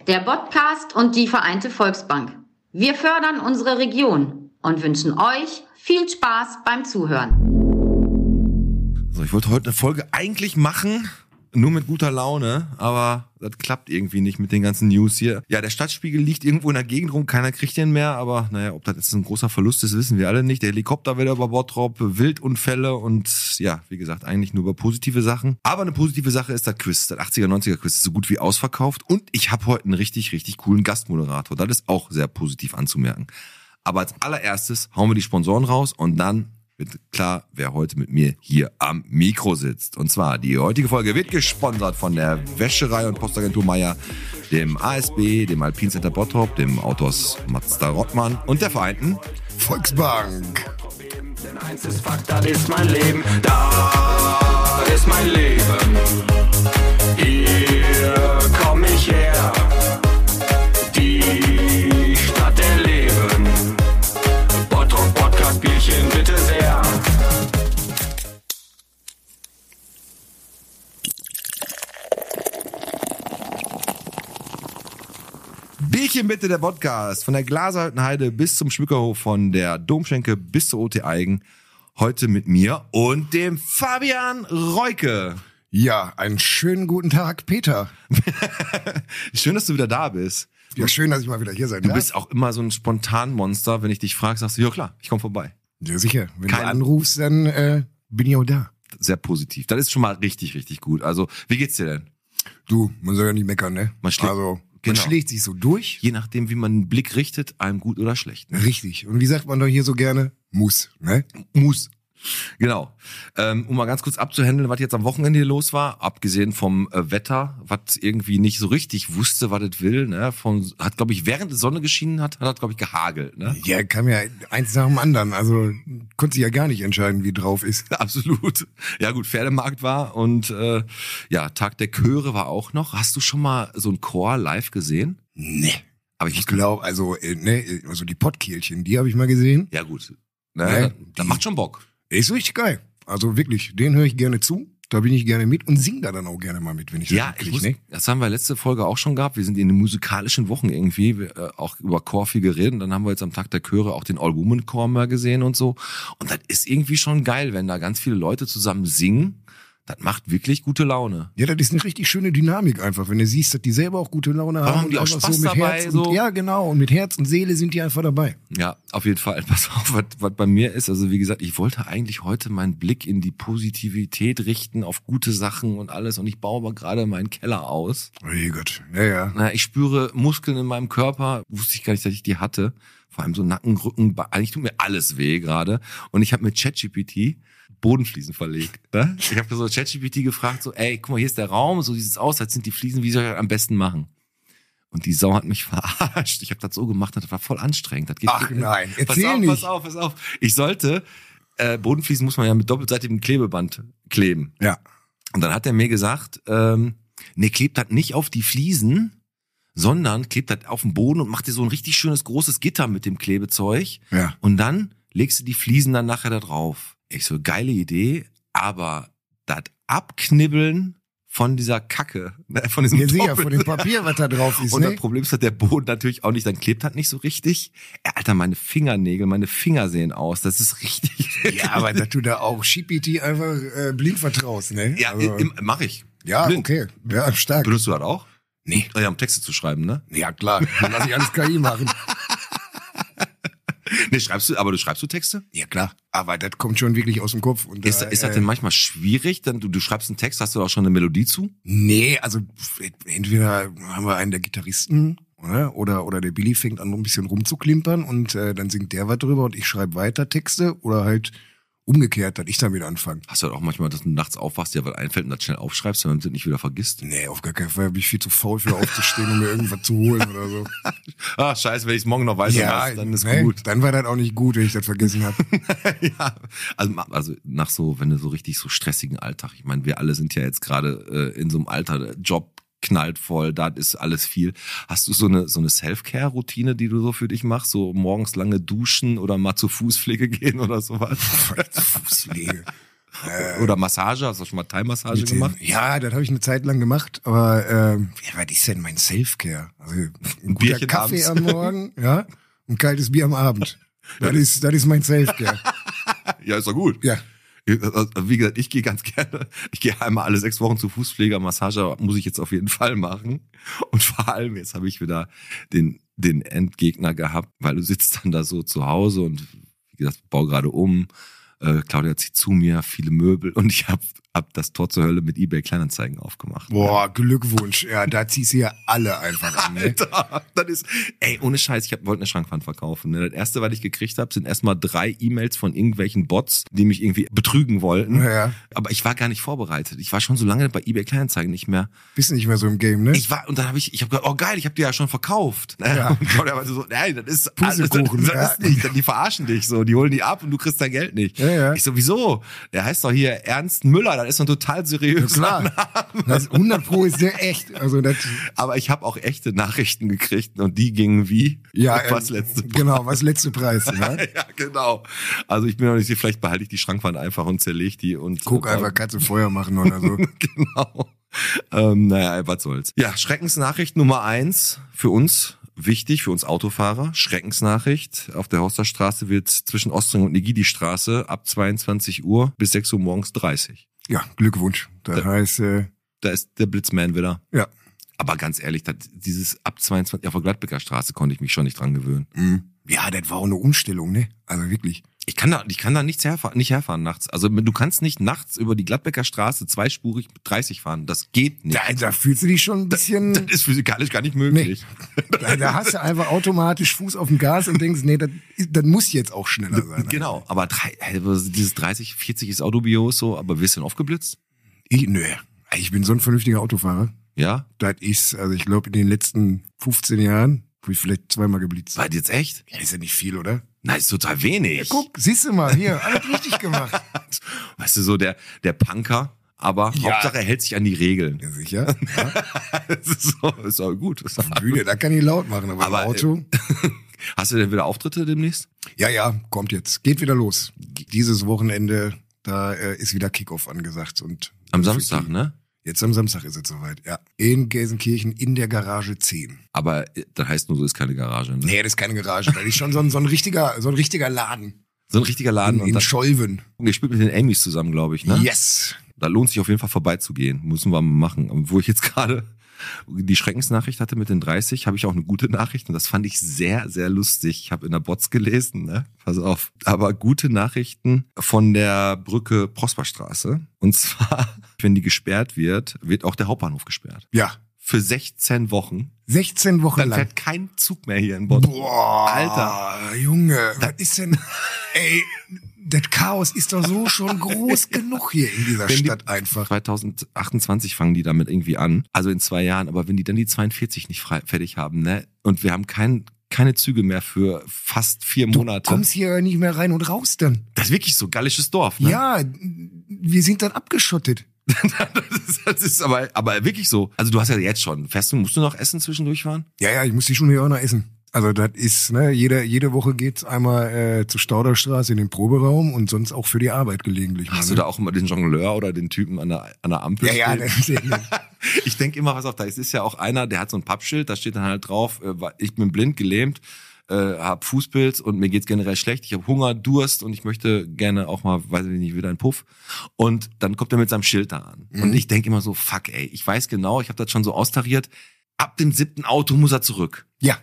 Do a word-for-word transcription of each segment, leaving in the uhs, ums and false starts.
der Podcast und die Vereinte Volksbank. Wir fördern unsere Region und wünschen euch viel Spaß beim Zuhören. So, ich wollte heute eine Folge eigentlich machen, nur mit guter Laune, aber das klappt irgendwie nicht mit den ganzen News hier. Ja, der Stadtspiegel liegt irgendwo in der Gegend rum, keiner kriegt den mehr, aber naja, ob das jetzt ein großer Verlust ist, wissen wir alle nicht. Der Helikopter wieder über Bottrop, Wildunfälle und ja, wie gesagt, eigentlich nur über positive Sachen. Aber eine positive Sache ist das Quiz, das achtziger, neunziger Quiz ist so gut wie ausverkauft und ich habe heute einen richtig, richtig coolen Gastmoderator. Das ist auch sehr positiv anzumerken. Aber als allererstes hauen wir die Sponsoren raus und dann wird klar, wer heute mit mir hier am Mikro sitzt. Und zwar, die heutige Folge wird gesponsert von der Wäscherei und Postagentur Meier, dem A S B, dem Alpin Center Bottrop, dem Autors Mazda Rottmann und der Vereinten Volksbank. Denn eins ist Fakt, das ist mein Leben, da ist mein Leben. Hier komm ich her, die Stadt der Leben. Bottrop Podcast Bierchen bitte sehr. Bierchen bitte, der Podcast. Von der Glaserhüttenheide bis zum Schmückerhof, von der Domschenke bis zur O T Eigen. Heute mit mir und dem Fabian Reuke. Ja, einen schönen guten Tag, Peter. Schön, dass du wieder da bist. Ja, schön, dass ich mal wieder hier sein Du darf. bist auch immer so ein Spontanmonster. Wenn ich dich frage, sagst du, ja klar, ich komme vorbei. Ja, sicher. Wenn Kein- du anrufst, dann äh, bin ich auch da. Sehr positiv. Das ist schon mal richtig, richtig gut. Also, wie geht's dir denn? Du, man soll ja nicht meckern, ne? Man schlägt- also, genau. man schlägt sich so durch. Je nachdem, wie man den Blick richtet, einem gut oder schlecht. Ne? Richtig. Und wie sagt man doch hier so gerne? Muss, ne? Muss. Genau. Ähm, um mal ganz kurz abzuhandeln, was jetzt am Wochenende hier los war, abgesehen vom äh, Wetter, was irgendwie nicht so richtig wusste, was es will. Ne? Von, hat, glaube ich, während die Sonne geschienen hat, hat, glaube ich, gehagelt. Ne? Ja, kam ja eins nach dem anderen. Also, konnte sich ja gar nicht entscheiden, wie drauf ist. Absolut. Ja gut, Pferdemarkt war und äh, ja, Tag der Chöre war auch noch. Hast du schon mal so ein Chor live gesehen? Ne. Aber ich Ich glaube, also, äh, ne, also die Pottkehlchen, die habe ich mal gesehen. Ja gut. Ne? Ne, das, das die- macht schon Bock. Ist richtig geil. Also wirklich, den höre ich gerne zu. Da bin ich gerne mit und sing da dann auch gerne mal mit, wenn ich Ja, das ich krieg, muss, ne? das haben wir letzte Folge auch schon gehabt. Wir sind in den musikalischen Wochen irgendwie wir, äh, auch über Chor viel geredet. Und dann haben wir jetzt am Tag der Chöre auch den All-Woman-Chor mal gesehen und so. Und das ist irgendwie schon geil, wenn da ganz viele Leute zusammen singen. Das macht wirklich gute Laune. Ja, das ist eine richtig schöne Dynamik einfach, wenn du siehst, dass die selber auch gute Laune Warum haben. haben die und auch einfach Spaß so mit dabei, Herz so? Und, ja, genau. Und mit Herz und Seele sind die einfach dabei. Ja, auf jeden Fall. Pass auf, was, was bei mir ist. Also wie gesagt, ich wollte eigentlich heute meinen Blick in die Positivität richten, auf gute Sachen und alles. Und ich baue aber gerade meinen Keller aus. Oh je Gott. Ja, ja. Na, ich spüre Muskeln in meinem Körper. Wusste ich gar nicht, dass ich die hatte. Vor allem so Nacken, Rücken, Be- eigentlich tut mir alles weh gerade. Und ich habe mit ChatGPT Bodenfliesen verlegt. Ne? Ich habe so ChatGPT gefragt, so, ey, guck mal, hier ist der Raum, so sieht's aus, jetzt sind die Fliesen, wie soll ich das am besten machen? Und die Sau hat mich verarscht. Ich habe das so gemacht, das war voll anstrengend. Das geht Ach nicht. nein, pass erzähl auf, nicht. pass auf, pass auf. Ich sollte, äh, Bodenfliesen muss man ja mit doppelseitigem Klebeband kleben. Ja. Und dann hat er mir gesagt, ähm, nee, klebt das nicht auf die Fliesen, sondern klebt das auf den Boden und macht dir so ein richtig schönes großes Gitter mit dem Klebezeug. Ja. Und dann legst du die Fliesen dann nachher da drauf. Ich so, geile Idee, aber das Abknibbeln von dieser Kacke, ne, von diesem Ja, sicher, Doppel- von dem Papier, was da drauf ist, Und ne? das Problem ist, dass der Boden natürlich auch nicht, dann klebt halt nicht so richtig. Ja, Alter, meine Fingernägel, meine Finger sehen aus, das ist richtig. Ja, aber dass du da auch G P T einfach äh, blind vertraust, ne? Ja, also, im, mach ich. ja, Blind. okay. Ja, stark. Benutzt du das auch? Nee. Ja, um Texte zu schreiben, ne? Ja, klar. Dann lass ich alles K I machen. Nee, schreibst du, aber du schreibst du Texte? Ja, klar. Aber das kommt schon wirklich aus dem Kopf. Und Ist, da, ist das äh, denn manchmal schwierig? Dann du, du schreibst einen Text, hast du auch schon eine Melodie zu? Nee, also entweder haben wir einen der Gitarristen, oder, oder, oder der Billy fängt an, ein bisschen rumzuklimpern und äh, dann singt der was drüber und ich schreibe weiter Texte oder halt umgekehrt, dass ich damit anfange. Hast du halt auch manchmal, dass du nachts aufwachst, dir was einfällt und das schnell aufschreibst, damit du es nicht wieder vergisst? Nee, auf gar keinen Fall bin ich viel zu faul für aufzustehen, um mir irgendwas zu holen oder so. Ah, scheiße, wenn ich es morgen noch weiß, Ja, dann ist ne, gut. dann war das auch nicht gut, wenn ich das vergessen habe. Ja, also, also nach so, wenn du so richtig so stressigen Alltag, ich meine, wir alle sind ja jetzt gerade äh, in so einem Alter, der Job knallt voll, da ist alles viel. Hast du so eine so eine Self-Care-Routine, die du so für dich machst, so morgens lange duschen oder mal zur Fußpflege gehen oder sowas? Fußpflege. Äh, Oder Massage, hast du schon mal Thai-Massage mit den- gemacht? Ja, das habe ich eine Zeit lang gemacht, aber ähm, ja, was ist denn mein Self-Care? Also ein guter Bierchen Kaffee abends. am Morgen, ja, und kaltes Bier am Abend. Das ist, das ist mein Self-Care. Ja, ist doch gut. Ja. Wie gesagt, ich gehe ganz gerne, ich gehe einmal alle sechs Wochen zu Fußpfleger, Massage muss ich jetzt auf jeden Fall machen. Und vor allem, jetzt habe ich wieder den, den Endgegner gehabt, weil du sitzt dann da so zu Hause und wie gesagt, baue gerade um, äh, Claudia zieht zu mir, viele Möbel und ich habe hab das Tor zur Hölle mit eBay Kleinanzeigen aufgemacht. Boah, Glückwunsch. Ja, da ziehst du ja alle einfach an. Ne? Alter, das ist, ey, ohne Scheiß, ich hab, wollte eine Schrankwand verkaufen. Ne? Das erste, was ich gekriegt habe, sind erstmal drei E-Mails von irgendwelchen Bots, die mich irgendwie betrügen wollten. Ja. Aber ich war gar nicht vorbereitet. Ich war schon so lange bei eBay Kleinanzeigen nicht mehr. Bist nicht mehr so im Game, ne? Ich war, und dann habe ich, ich habe gedacht, oh geil, ich habe die ja schon verkauft. Ne? Ja. Und Claudia meinte so, nein, das ist alles, das, Pustekuchen, das ja. ist nicht, die verarschen dich so, die holen die ab und du kriegst dein Geld nicht. Ja, ja. Ich so, wieso? Der heißt doch hier Ernst Müller, das ist doch total seriös. Klar. Das hundert Pro ist sehr echt. Also das, Aber ich habe auch echte Nachrichten gekriegt und die gingen wie? ja, was äh, letzte genau, was letzte Preis. Ne? Ja, genau. Also ich bin noch nicht sicher, vielleicht behalte ich die Schrankwand einfach und zerlege die und Guck äh, einfach, kannst du Feuer machen oder so. Genau. Ähm, naja, was soll's. Ja, Schreckensnachricht Nummer eins für uns. Wichtig für uns Autofahrer, Schreckensnachricht. Auf der Horsterstraße wird zwischen Ostring und Negidi-Straße ab zweiundzwanzig Uhr bis sechs Uhr morgens dreißig. Ja, Glückwunsch. Das heißt, äh, Da ist der Blitzman wieder. ja. Aber ganz ehrlich, das, dieses ab zweiundzwanzig auf der Gladbecker Straße konnte ich mich schon nicht dran gewöhnen. Mhm. Ja, das war auch eine Umstellung, ne? Also wirklich. Ich kann da, ich kann da nichts herfahren, nicht herfahren nachts. Also du kannst nicht nachts über die Gladbecker Straße zweispurig mit dreißig fahren. Das geht nicht. Da, da fühlst du dich schon ein bisschen. Das ist physikalisch gar nicht möglich. Da, da hast du einfach automatisch Fuß auf dem Gas und denkst, nee, das, das muss jetzt auch schneller sein. Genau, aber drei, also dieses dreißig, vierzig ist Autobios so, aber wirst du denn aufgeblitzt? Ich, nö. Ich bin so ein vernünftiger Autofahrer. Ja? Das ist, also ich glaube, in den letzten fünfzehn Jahren habe ich vielleicht zweimal geblitzt. War das jetzt echt? Ja, ist ja nicht viel, oder? Nein, ist total wenig. Guck, siehst du mal, hier, alles richtig gemacht. Weißt du, so der, der Punker, aber Ja. Hauptsache er hält sich an die Regeln. Ja, sicher. Ja. Das ist so, ist auch gut. Bühne, da kann ich laut machen, aber, Aber, im Auto. Hast du denn wieder Auftritte demnächst? Ja, ja, kommt jetzt. Geht wieder los. Dieses Wochenende, da äh, ist wieder Kickoff angesagt. Und Am für Samstag, die- ne? Jetzt am Samstag ist es soweit, ja. In Gelsenkirchen in der Garage zehn. Aber äh, das heißt nur so, ist keine Garage. Ne? Nee, das ist keine Garage, das ist schon so ein, so ein richtiger, so ein richtiger Laden. So ein richtiger Laden. In, Und in das, Scholven. ihr spielt mit den Amy's zusammen, glaube ich, ne? Yes. Da lohnt sich auf jeden Fall vorbeizugehen. Müssen wir mal machen. Und wo ich jetzt gerade die Schreckensnachricht hatte mit den dreißig, habe ich auch eine gute Nachricht. Und das fand ich sehr, sehr lustig. Ich habe in der Bots gelesen, ne? Pass auf. Aber gute Nachrichten von der Brücke Prosperstraße. Und zwar, wenn die gesperrt wird, wird auch der Hauptbahnhof gesperrt. Ja. Für sechzehn Wochen. sechzehn Wochen Dann lang. fährt kein Zug mehr hier in Bonn. Boah. Alter. Junge, was ist denn, ey, das Chaos ist doch so schon groß genug hier in dieser Wenn die- Stadt einfach. zwanzig achtundzwanzig fangen die damit irgendwie an. Also in zwei Jahren. Aber wenn die dann die zweiundvierzig nicht frei, fertig haben, ne? Und wir haben kein, keine Züge mehr für fast vier Monate. Du kommst hier nicht mehr rein und raus dann. Das ist wirklich so, gallisches Dorf, ne? Ja, wir sind dann abgeschottet. das, ist, das ist aber, aber wirklich so. Also du hast ja jetzt schon. Fährst du, musst du noch essen zwischendurch fahren? Ja, ja, ich muss die schon hier auch noch essen. Also das ist, ne, jede, jede Woche geht's einmal äh, zur Stauderstraße in den Proberaum und sonst auch für die Arbeit gelegentlich. mal, Hast ne? du da auch immer den Jongleur oder den Typen an der, an der Ampel Ja, ja, stehen? das, Ich denke immer, was auf da ist, ist ja auch einer, der hat so ein Pappschild, da steht dann halt drauf, äh, ich bin blind, gelähmt, äh, hab Fußpilz und mir geht's generell schlecht, ich habe Hunger, Durst und ich möchte gerne auch mal, weiß ich nicht, wieder einen Puff. Und dann kommt er mit seinem Schild da an. Mhm. Und ich denke immer so, fuck ey, ich weiß genau, ich habe das schon so austariert, ab dem siebten Auto muss er zurück. ja.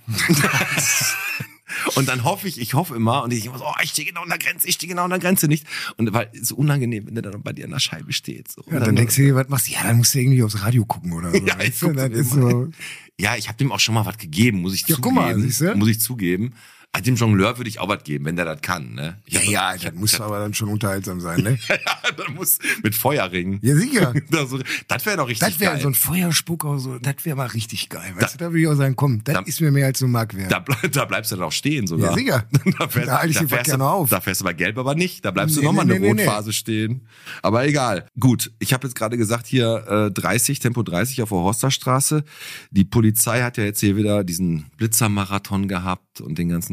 Und dann hoffe ich, ich hoffe immer, und ich immer so, oh, ich stehe genau an der Grenze, ich stehe genau an der Grenze nicht. Und weil es so unangenehm, wenn der dann bei dir an der Scheibe steht. So. Ja, dann denkst du dir, was machst du? Ja, dann musst du irgendwie aufs Radio gucken oder so. Ja, ich Weißt du, guck das dann ist immer. so, Ja, ich habe dem auch schon mal was gegeben, muss ich Ja, zugeben. guck mal, siehst du? Muss ich zugeben. Ah, dem Jongleur würde ich auch was geben, wenn der das kann, ne? Ich ja, hab- ja, ich das hab- muss ich hab- aber dann schon unterhaltsam sein, ne? Ja, dann muss mit Feuerringen. Ja, sicher. Das, so- das wäre doch richtig Das wäre geil. so ein Feuerspucker, so, das wäre mal richtig geil. Weißt du, da würde ich auch sagen, komm, das Da- ist mir mehr als so ein Mark wert. da, ble- da bleibst du dann auch stehen sogar. Ja, sicher. Da, fährst, Da halte ich den fährst Verkehr du, noch auf. Da fährst du bei Gelb aber nicht. Da bleibst Nee, du nochmal nee, eine nee, nee, Rotphase stehen. Aber egal. Gut, ich habe jetzt gerade gesagt, hier äh, dreißig, Tempo dreißig auf der Horsterstraße. Die Polizei hat ja jetzt hier wieder diesen Blitzermarathon gehabt und den ganzen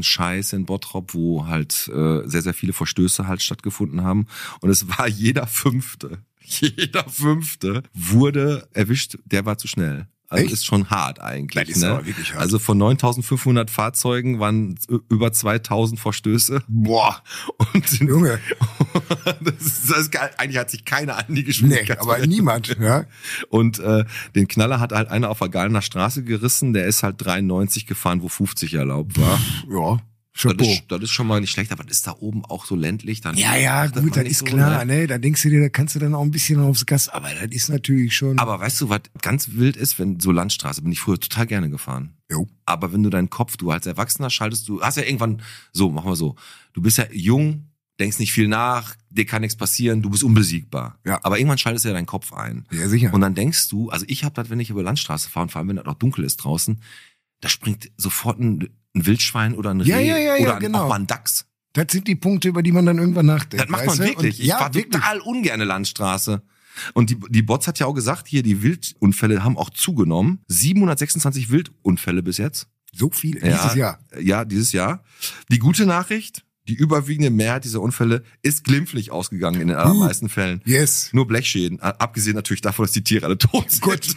Scheiß in Bottrop, wo halt äh, sehr, sehr viele Verstöße halt stattgefunden haben. Und es war jeder Fünfte, jeder Fünfte wurde erwischt, der war zu schnell. Also Echt? ist schon hart eigentlich. Das ist ne? aber wirklich hart. Also von neuntausendfünfhundert Fahrzeugen waren über zweitausend Verstöße. Boah, Und Junge. das ist, das ist geil. Eigentlich hat sich keiner an die Nee, Geschwindigkeit. aber niemand, ja. Und äh, den Knaller hat halt einer auf der Galener Straße gerissen. Der ist halt dreiundneunzig gefahren, wo fünfzig erlaub war. Ja, Das Chapeau. ist, das ist schon mal nicht schlecht, aber das ist da oben auch so ländlich. Dann Ja, ja, achtet gut, man das nicht ist so, klar, ne? ne? Da denkst du dir, da kannst du dann auch ein bisschen aufs Gas, aber das ist natürlich schon. Aber weißt du, was ganz wild ist, wenn so Landstraße, bin ich früher total gerne gefahren. Jo. Aber wenn du deinen Kopf, du als Erwachsener schaltest, du hast ja irgendwann, so, machen wir so, du bist ja jung, denkst nicht viel nach, dir kann nichts passieren, du bist unbesiegbar. Ja. Aber irgendwann schaltest du ja deinen Kopf ein. Ja, sicher. Und dann denkst du, also ich habe das, wenn ich über Landstraße fahre, und vor allem wenn das noch dunkel ist draußen, da springt sofort ein, ein Wildschwein oder ein Reh Ja, ja, ja, ja, oder ein, genau. auch mal ein Dachs. Das sind die Punkte, über die man dann irgendwann nachdenkt. Das macht man weißt du? wirklich. Und, Ich ja, fahre wirklich. total ungerne Landstraße. Und die, die Bots hat ja auch gesagt, hier, die Wildunfälle haben auch zugenommen. siebenhundertsechsundzwanzig Wildunfälle bis jetzt. So viel Ja, dieses Jahr. Ja, dieses Jahr. Die gute Nachricht, die überwiegende Mehrheit dieser Unfälle ist glimpflich ausgegangen in den allermeisten Fällen. Yes. Nur Blechschäden, abgesehen natürlich davon, dass die Tiere alle tot sind. Gut.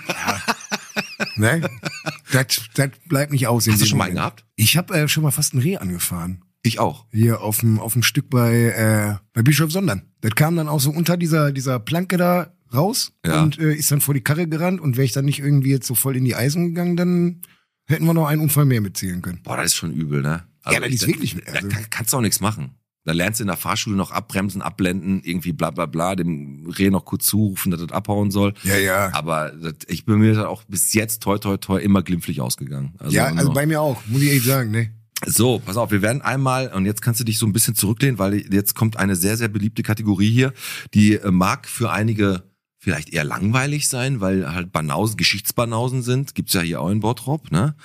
Ne? Das, das bleibt nicht aus. in Hast du dem schon mal einen Moment. gehabt? Ich habe äh, schon mal fast ein Reh angefahren. Ich auch. Hier auf dem auf dem Stück bei äh, bei Bischof Sondern. Das kam dann auch so unter dieser dieser Planke da raus Ja. und äh, ist dann vor die Karre gerannt. Und wäre ich dann nicht irgendwie jetzt so voll in die Eisen gegangen, dann hätten wir noch einen Unfall mehr mitzählen können. Boah, das ist schon übel, ne? Ja, das ist wirklich- Da also- kann, kannst du auch nichts machen. Da lernst du in der Fahrschule noch abbremsen, abblenden, irgendwie bla bla bla, dem Reh noch kurz zurufen, dass das abhauen soll. Ja, ja. Aber das, ich bin mir da auch bis jetzt toi toi toi immer glimpflich ausgegangen. Also ja, also nur- bei mir auch, muss ich ehrlich sagen, ne? So, pass auf, wir werden einmal, und jetzt kannst du dich so ein bisschen zurücklehnen, weil jetzt kommt eine sehr, sehr beliebte Kategorie hier, die äh, mag für einige vielleicht eher langweilig sein, weil halt Banausen, Geschichtsbanausen sind, gibt's ja hier auch in Bottrop, ne?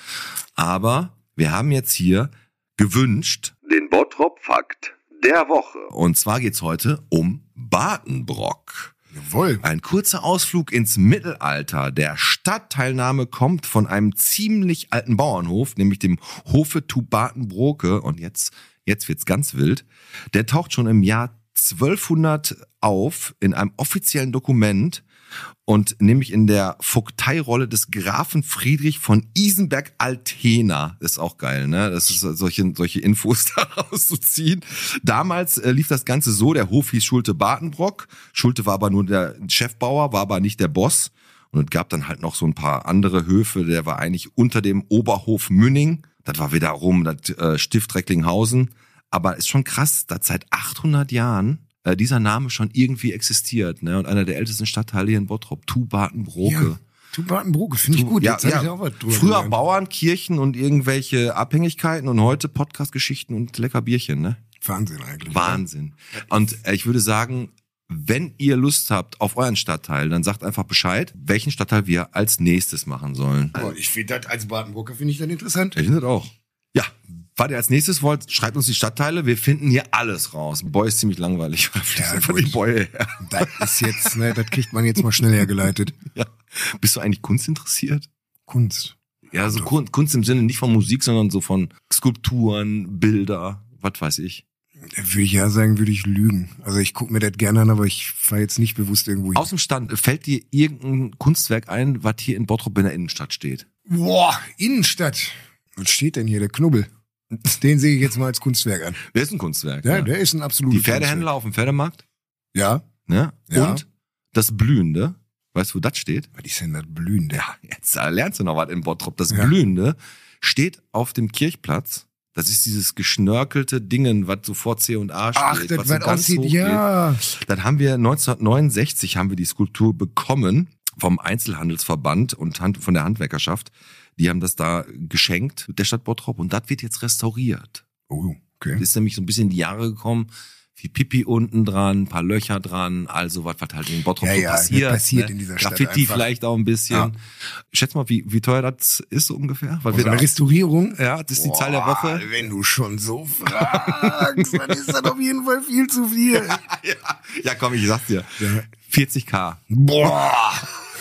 Aber wir haben jetzt hier gewünscht den Bottrop-Fakt der Woche. Und zwar geht's heute um Badenbrock. Jawohl. Ein kurzer Ausflug ins Mittelalter. Der Stadtteilname kommt von einem ziemlich alten Bauernhof, nämlich dem Hofe zu Badenbroke. Und jetzt, jetzt wird's ganz wild. Der taucht schon im Jahr zwölfhundert auf in einem offiziellen Dokument und nämlich in der Vogteirolle des Grafen Friedrich von Isenberg-Altena. Ist auch geil, ne? Das ist solche, solche Infos daraus zu ziehen. Damals äh, lief das Ganze so, der Hof hieß Schulte-Badenbrock. Schulte war aber nur der Chefbauer, war aber nicht der Boss. Und es gab dann halt noch so ein paar andere Höfe, der war eigentlich unter dem Oberhof Münning. Das war wiederum das äh, Stift Recklinghausen. Aber ist schon krass, dass seit achthundert Jahren äh, dieser Name schon irgendwie existiert, ne? Und einer der ältesten Stadtteile hier in Bottrop, zu Badenbroke. Ja. Tu Badenbroke, finde ich gut. Ja, Jetzt hab ja. ich auch was drüber Früher gelernt. Bauern, Kirchen und irgendwelche Abhängigkeiten und heute Podcast-Geschichten und lecker Bierchen, ne? Wahnsinn eigentlich. Wahnsinn. Und äh, ich würde sagen, wenn ihr Lust habt auf euren Stadtteil, dann sagt einfach Bescheid, welchen Stadtteil wir als nächstes machen sollen. Boah, ich finde das als Badenbroker finde ich dann interessant. Ich finde das auch. Ja, was ihr als nächstes wollt, schreibt uns die Stadtteile. Wir finden hier alles raus. Boy ist ziemlich langweilig. Ja, Einfach gut. die Boy her. Das ist jetzt, ne, das kriegt man jetzt mal schnell hergeleitet. Ja. Bist du eigentlich Kunst interessiert? Kunst. Ja, so Kun- Kunst im Sinne nicht von Musik, sondern so von Skulpturen, Bilder, was weiß ich. Würde ich ja sagen, würde ich lügen. Also ich gucke mir das gerne an, aber ich fahre jetzt nicht bewusst irgendwo hin. Aus dem Stand, fällt dir irgendein Kunstwerk ein, was hier in Bottrop in der Innenstadt steht? Boah, Innenstadt. Was steht denn hier? Der Knubbel. Den sehe ich jetzt mal als Kunstwerk an. Der ist ein Kunstwerk. Ja, Ja, der ist ein absolutes Die Pferdehändler auf dem Pferdemarkt. Kunstwerk. Ne? Ja. Und das Blühende. Weißt du, wo das steht? Ja. Was ist denn das Blühende? Ja, jetzt äh, lernst du noch was in Bottrop. Das Ja. Blühende steht auf dem Kirchplatz. Das ist dieses geschnörkelte Dingen, was so vor C und A steht. Ach, das was so was ganz aussieht, hoch ja. geht. Dann haben wir neunzehnhundertneunundsechzig haben wir die Skulptur bekommen vom Einzelhandelsverband und Hand- von der Handwerkerschaft. Die haben das da geschenkt, der Stadt Bottrop. Und das wird jetzt restauriert. Oh, okay. Das ist nämlich so ein bisschen in die Jahre gekommen. Viel Pipi unten dran, ein paar Löcher dran, also was, was halt in Bottrop Ja, so ja, passiert. das passiert ne? in dieser Stadt Graffiti einfach. vielleicht auch ein bisschen. Ja. Schätz mal, wie, wie teuer das ist so ungefähr? Weil Also wir da, eine Restaurierung? ja, das ist die Zahl der Woche. Wenn du schon so fragst, dann ist das auf jeden Fall viel zu viel. ja, ja, komm, ich sag's dir. Ja. vierzig K. Boah.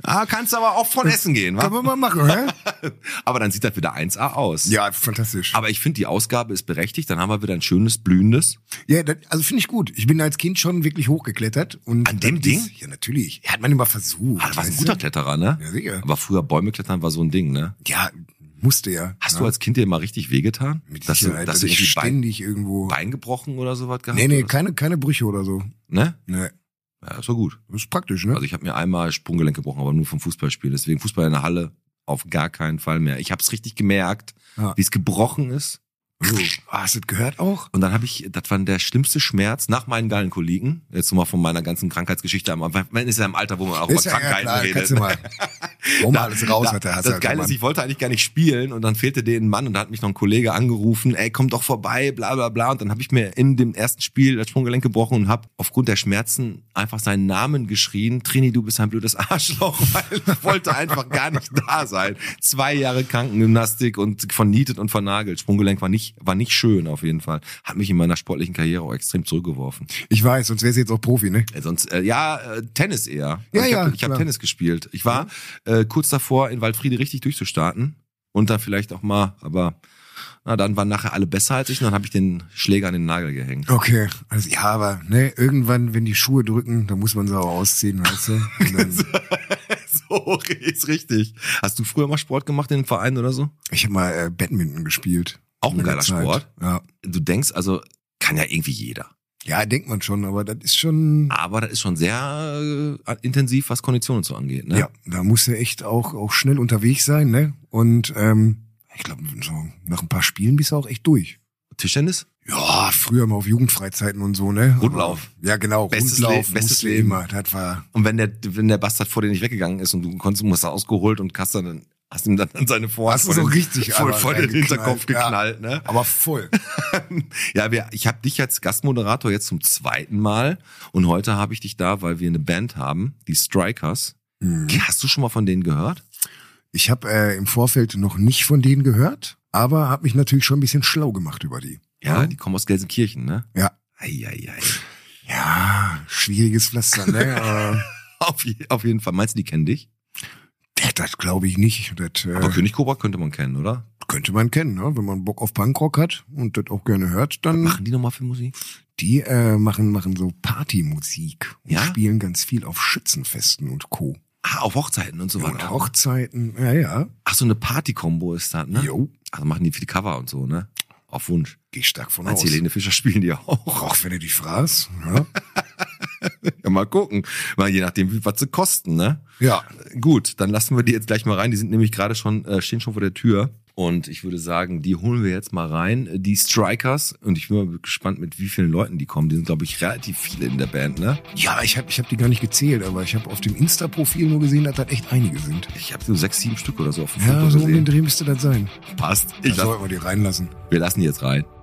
Ah, kannst aber auch von Essen gehen, wa? Können wir mal machen, hä? Aber dann sieht das wieder eins A aus. Ja, fantastisch. Aber ich finde, die Ausgabe ist berechtigt. Dann haben wir wieder ein schönes, blühendes. Ja, das, also finde ich gut. Ich bin als Kind schon wirklich hochgeklettert. Und An dem das Ding? Ist, ja, natürlich. Hat man immer versucht. Ah, du warst ein weißt guter du? Kletterer, ne? Ja, sicher. Aber früher Bäume klettern war so ein Ding, ne? Ja, musste ja. Hast ja. du als Kind dir mal richtig wehgetan? Mit dass du, Sicherheit, dass dass du ich irgendwie Bein, ständig irgendwo... Bein gebrochen oder sowas gehabt nee, nee, oder? keine, keine Brüche oder so. Ne? Nee, Ja, ist doch gut. das ist praktisch, ne? Also ich habe mir einmal Sprunggelenk gebrochen, aber nur vom Fußballspiel. Deswegen Fußball in der Halle auf gar keinen Fall mehr. Ich habe es richtig gemerkt, Ja. wie es gebrochen ist. Oh, hast du das gehört auch? Und dann habe ich, das war der schlimmste Schmerz nach meinen Gallenkoliken. Jetzt nochmal von meiner ganzen Krankheitsgeschichte. Man ist ja im Alter, wo man auch Ist über ja, ja Krankheiten klar, redet. kannst du mal. Warum alles raus Da- hat der Hass Das halt, Geile der ist, Mann. ich wollte eigentlich gar nicht spielen und dann fehlte denen ein Mann und da hat mich noch ein Kollege angerufen, ey, komm doch vorbei, bla bla bla. Und dann habe ich mir in dem ersten Spiel das Sprunggelenk gebrochen und habe aufgrund der Schmerzen einfach seinen Namen geschrien. Trini, du bist ein blödes Arschloch, weil ich wollte einfach gar nicht da sein. Zwei Jahre Krankengymnastik und vernietet und vernagelt. Sprunggelenk war nicht, war nicht schön auf jeden Fall. Hat mich in meiner sportlichen Karriere auch extrem zurückgeworfen. Ich weiß, sonst wärst du jetzt auch Profi, ne? Äh, Sonst, äh, ja, äh, Tennis eher. Ja, ich ja, habe ich hab klar. Tennis gespielt. Ich war äh, kurz davor, in Waldfriede richtig durchzustarten und dann vielleicht auch mal, aber na, dann waren nachher alle besser als ich und dann habe ich den Schläger an den Nagel gehängt. Okay, also ja, aber ne, irgendwann, wenn die Schuhe drücken, dann muss man sie auch ausziehen, weißt du? Und dann, So ist richtig. Hast du früher mal Sport gemacht in einem Verein oder so? ich habe mal äh, Badminton gespielt. Auch ein In der geiler Zeit. Sport. Ja. Du denkst also, kann ja irgendwie jeder. Ja, denkt man schon, aber das ist schon, Aber das ist schon sehr äh, intensiv, was Konditionen so angeht. Ne? ja, da musst du echt auch, auch schnell unterwegs sein, ne? Und ähm, ich glaube, so nach ein paar Spielen bist du auch echt durch. Tischtennis? Ja, früher mal auf Jugendfreizeiten und so, ne? Rundlauf. Aber, ja, genau, Bestes Rundlauf, Le- bestes musste Leben. immer. Das war, Und wenn der, wenn der Bastard vor dir nicht weggegangen ist und du konntest, musst du ausgeholt und hast dann, hast ihm dann an seine Vorhand Hast du vor so den- richtig vor, aber vor den reingeknallt, Hinterkopf ja. geknallt, ne? aber voll. Ja, wir, ich habe dich als Gastmoderator jetzt zum zweiten Mal und heute habe ich dich da, weil wir eine Band haben, die Strikers. Mhm. Hast du schon mal von denen gehört? Ich habe äh, im Vorfeld noch nicht von denen gehört, aber habe mich natürlich schon ein bisschen schlau gemacht über die. Ja, die kommen aus Gelsenkirchen, ne? Ja. Eieiei. Ja, schwieriges Pflaster, ne? Aber Auf, je- auf jeden Fall. Meinst du, die kennen dich? das, das glaube ich nicht. Das Aber äh, König Cobra könnte man kennen, oder? könnte man kennen, ne? Wenn man Bock auf Punkrock hat und das auch gerne hört, dann Machen die nochmal für Musik? die äh, machen machen so Partymusik und Ja? spielen ganz viel auf Schützenfesten und Co. Ah, auf Hochzeiten und so Und weiter. Hochzeiten, ja, ja. Ach, so eine Party-Kombo ist das, ne? Jo, Also machen die viele Cover und so, ne? Auf Wunsch. geh stark von Als aus. Helene Fischer spielen die auch. Auch wenn du dich fragst, ja. Ja, mal gucken. Mal je nachdem, wie was sie kosten, ne? Ja, Gut, dann lassen wir die jetzt gleich mal rein. Die sind nämlich gerade schon, äh, stehen schon vor der Tür. Und ich würde sagen, die holen wir jetzt mal rein. Die Strikers. Und ich bin mal gespannt, mit wie vielen Leuten die kommen. Die sind, glaube ich, relativ viele in der Band, ne? ja, ich habe ich hab die gar nicht gezählt, aber ich habe auf dem Insta-Profil nur gesehen, dass das echt einige sind. Ich habe so sechs, sieben Stück oder so auf dem Ja, Foto so um den gesehen. Dreh müsste das sein. Passt. Da Ich lass, sollten wir die reinlassen. wir lassen die jetzt rein.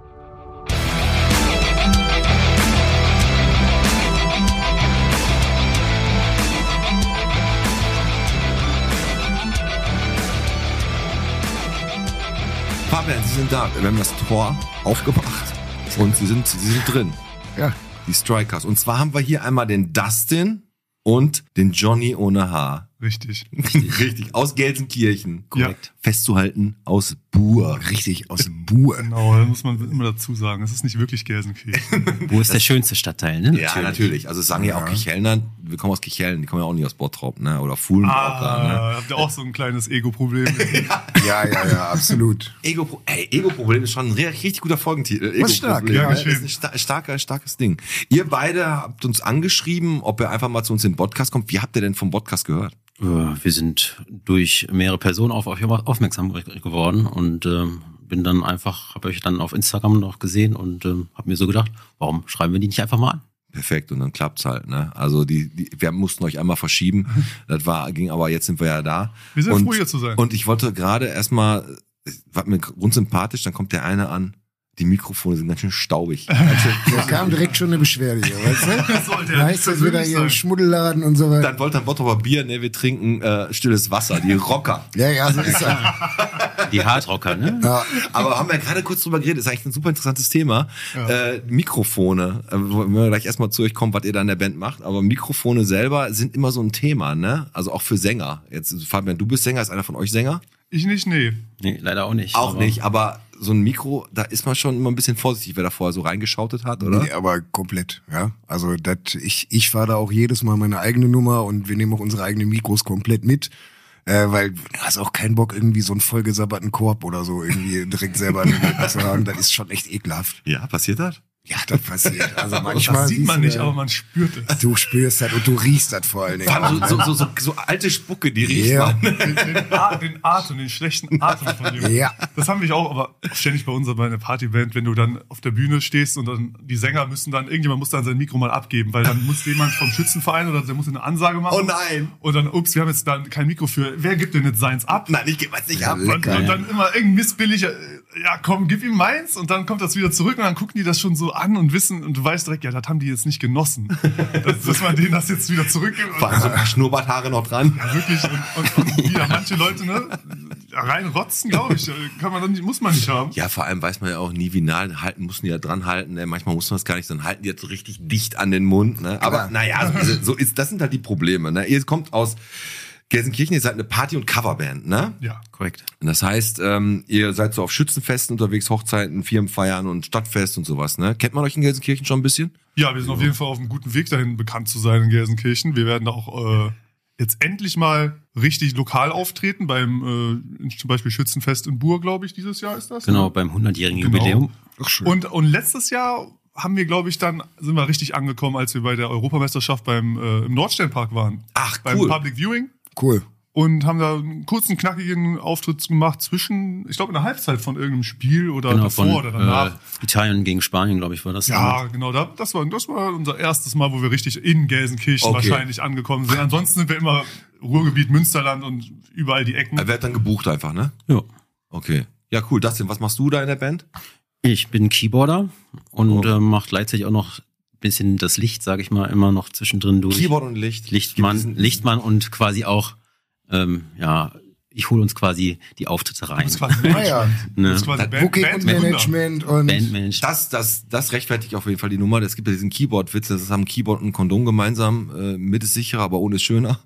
Fabian, Sie sind da. Wir haben das Tor aufgemacht und Sie sind, Sie sind drin. Ja, Die Strikers. Und zwar haben wir hier einmal den Dustin und den Johnny ohne Haar. Richtig. Richtig. Aus Gelsenkirchen. Korrekt. Festzuhalten aus Buhr. richtig, aus Buhr. Genau, da muss man immer dazu sagen, es ist nicht wirklich Gelsenkirchen. Wo ist der schönste Stadtteil, ne? Ja, natürlich. Also es sagen ja auch Kichelner, wir kommen aus Kicheln, die kommen ja auch nicht aus Bottrop, ne? Oder Fuhlen auch da, ne? Ah, habt ihr auch so ein kleines Ego-Problem? Ja, ja, ja, absolut. Ego, ey, Ego-Problem ist schon ein richtig guter Folgentitel. Was stark, Ego-Problem, ja, ne? schön. ist ein sta starker, starkes Ding. Ihr beide habt uns angeschrieben, ob ihr einfach mal zu uns in den Podcast kommt. Wie habt ihr denn vom Podcast gehört? Äh, Wir sind durch mehrere Personen auf euch aufmerksam geworden und ähm, bin dann einfach, habe euch dann auf Instagram noch gesehen und ähm, habe mir so gedacht, warum schreiben wir die nicht einfach mal an? Perfekt, und dann klappt's halt, ne? Also die, die wir mussten euch einmal verschieben. Das war, ging aber jetzt sind wir ja da. Wir sind und, froh, hier zu sein. Und ich wollte gerade erstmal, war mir grundsympathisch, dann kommt der eine an, die Mikrofone sind ganz schön staubig. Ganz schön, Da kam direkt schon eine Beschwerde hier, weißt du? Sollte ja Da nicht ist jetzt wieder persönlich hier sein. Schmuddelladen und so weiter. dann wollte ein Bottroper Bier, ne, wir trinken äh, stilles Wasser, die Rocker. Ja, ja, so ist das. Die Hardrocker, ne? Ja. Aber haben wir ja gerade kurz drüber geredet, ist eigentlich ein super interessantes Thema. Äh, Mikrofone, äh, wenn wir gleich erstmal zu euch kommen, was ihr da in der Band macht, aber Mikrofone selber sind immer so ein Thema, ne? Also auch für Sänger. Jetzt, Fabian, du bist Sänger, ist einer von euch Sänger? Ich nicht, nee. Nee, leider auch nicht. Auch aber nicht, aber so ein Mikro, da ist man schon immer ein bisschen vorsichtig, wer da vorher so reingeschautet hat, oder? Nee, aber komplett, ja. Also dat, ich, ich fahre da auch jedes Mal meine eigene Nummer und wir nehmen auch unsere eigenen Mikros komplett mit. Äh, weil du hast auch keinen Bock, irgendwie so einen vollgesabberten Korb oder so irgendwie direkt selber in den Mund zu haben. Das ist schon echt ekelhaft. Ja, passiert das? Ja, das passiert. Also manchmal Das sieht siehst man du, nicht, äh, aber man spürt es. Du spürst das und du riechst das vor allen Dingen. Vor allem so, so, so, so, so alte Spucke, die riecht Ja. man. Den, den, A- den Atem, den schlechten Atem von dem. Ja. Das haben wir auch, aber ständig bei unserer bei einer Partyband, wenn du dann auf der Bühne stehst und dann die Sänger müssen dann, irgendjemand muss dann sein Mikro mal abgeben, weil dann muss jemand vom Schützenverein oder der muss eine Ansage machen. Oh nein. Und dann, ups, wir haben jetzt dann kein Mikro für, wer gibt denn jetzt seins ab? Nein, ich gebe es nicht ab. Und, lecker, und ja. dann immer irgendein missbilliger, äh, ja komm, gib ihm meins und dann kommt das wieder zurück und dann gucken die das schon so an und wissen und du weißt direkt, ja, das haben die jetzt nicht genossen. dass, dass man denen das jetzt wieder zurückgibt. Vor allem so ein paar Schnurrbarthaare noch dran. Ja, wirklich. Und, und, und wieder manche Leute, ne, reinrotzen, glaube ich, kann man dann nicht, muss man nicht haben. Ja, vor allem weiß man ja auch nie, wie nah halten, müssen die ja dran halten. Ne? Manchmal muss man es gar nicht, dann halten die jetzt so richtig dicht an den Mund. Ne? Aber Klar. naja, so, so ist, das sind halt die Probleme. Ne? Ihr kommt aus Gelsenkirchen, ihr seid eine Party- und Coverband, ne? Ja. korrekt. Und das heißt, ähm, ihr seid so auf Schützenfesten unterwegs, Hochzeiten, Firmenfeiern und Stadtfest und sowas, ne? Kennt man euch in Gelsenkirchen schon ein bisschen? Ja, wir sind auf jeden Fall auf einem guten Weg dahin, bekannt zu sein in Gelsenkirchen. Wir werden da auch äh, jetzt endlich mal richtig lokal auftreten, beim äh, zum Beispiel Schützenfest in Buhr, glaube ich, dieses Jahr ist das. Genau, ne? beim hundertjährigen Genau. Jubiläum. Ach, schön. Und, und letztes Jahr haben wir, glaube ich, dann sind wir richtig angekommen, als wir bei der Europameisterschaft beim äh, im Nordsternpark waren. Ach, Beim cool. Public Viewing. Cool. Und haben da einen kurzen, knackigen Auftritt gemacht zwischen, ich glaube, in der Halbzeit von irgendeinem Spiel oder Genau, davor von oder danach. äh, Italien gegen Spanien, glaube ich, war das. Ja, genau, da, das, war, das war unser erstes Mal, wo wir richtig in Gelsenkirchen Okay. wahrscheinlich angekommen sind. Ansonsten sind wir immer Ruhrgebiet, Münsterland und überall die Ecken. Er wird dann gebucht einfach, ne? Ja. Okay. Ja, cool. Dustin, was machst du da in der Band? Ich bin Keyboarder und Oh. äh, mache gleichzeitig auch noch ein bisschen das Licht, sage ich mal, immer noch zwischendrin durch. Keyboard und Licht. Lichtmann, Lichtmann und quasi auch, ähm, ja, ich hole uns quasi die Auftritte rein. Das ist quasi Ah, ja. Management. Ne? Das ist quasi Band, Booking und Bandgründer. Management und Bandmanagement. Das, das, das rechtfertigt auf jeden Fall die Nummer. Es gibt ja diesen Keyboard-Witz, das haben Keyboard und Kondom gemeinsam. Äh, mit ist sicherer, aber ohne ist schöner.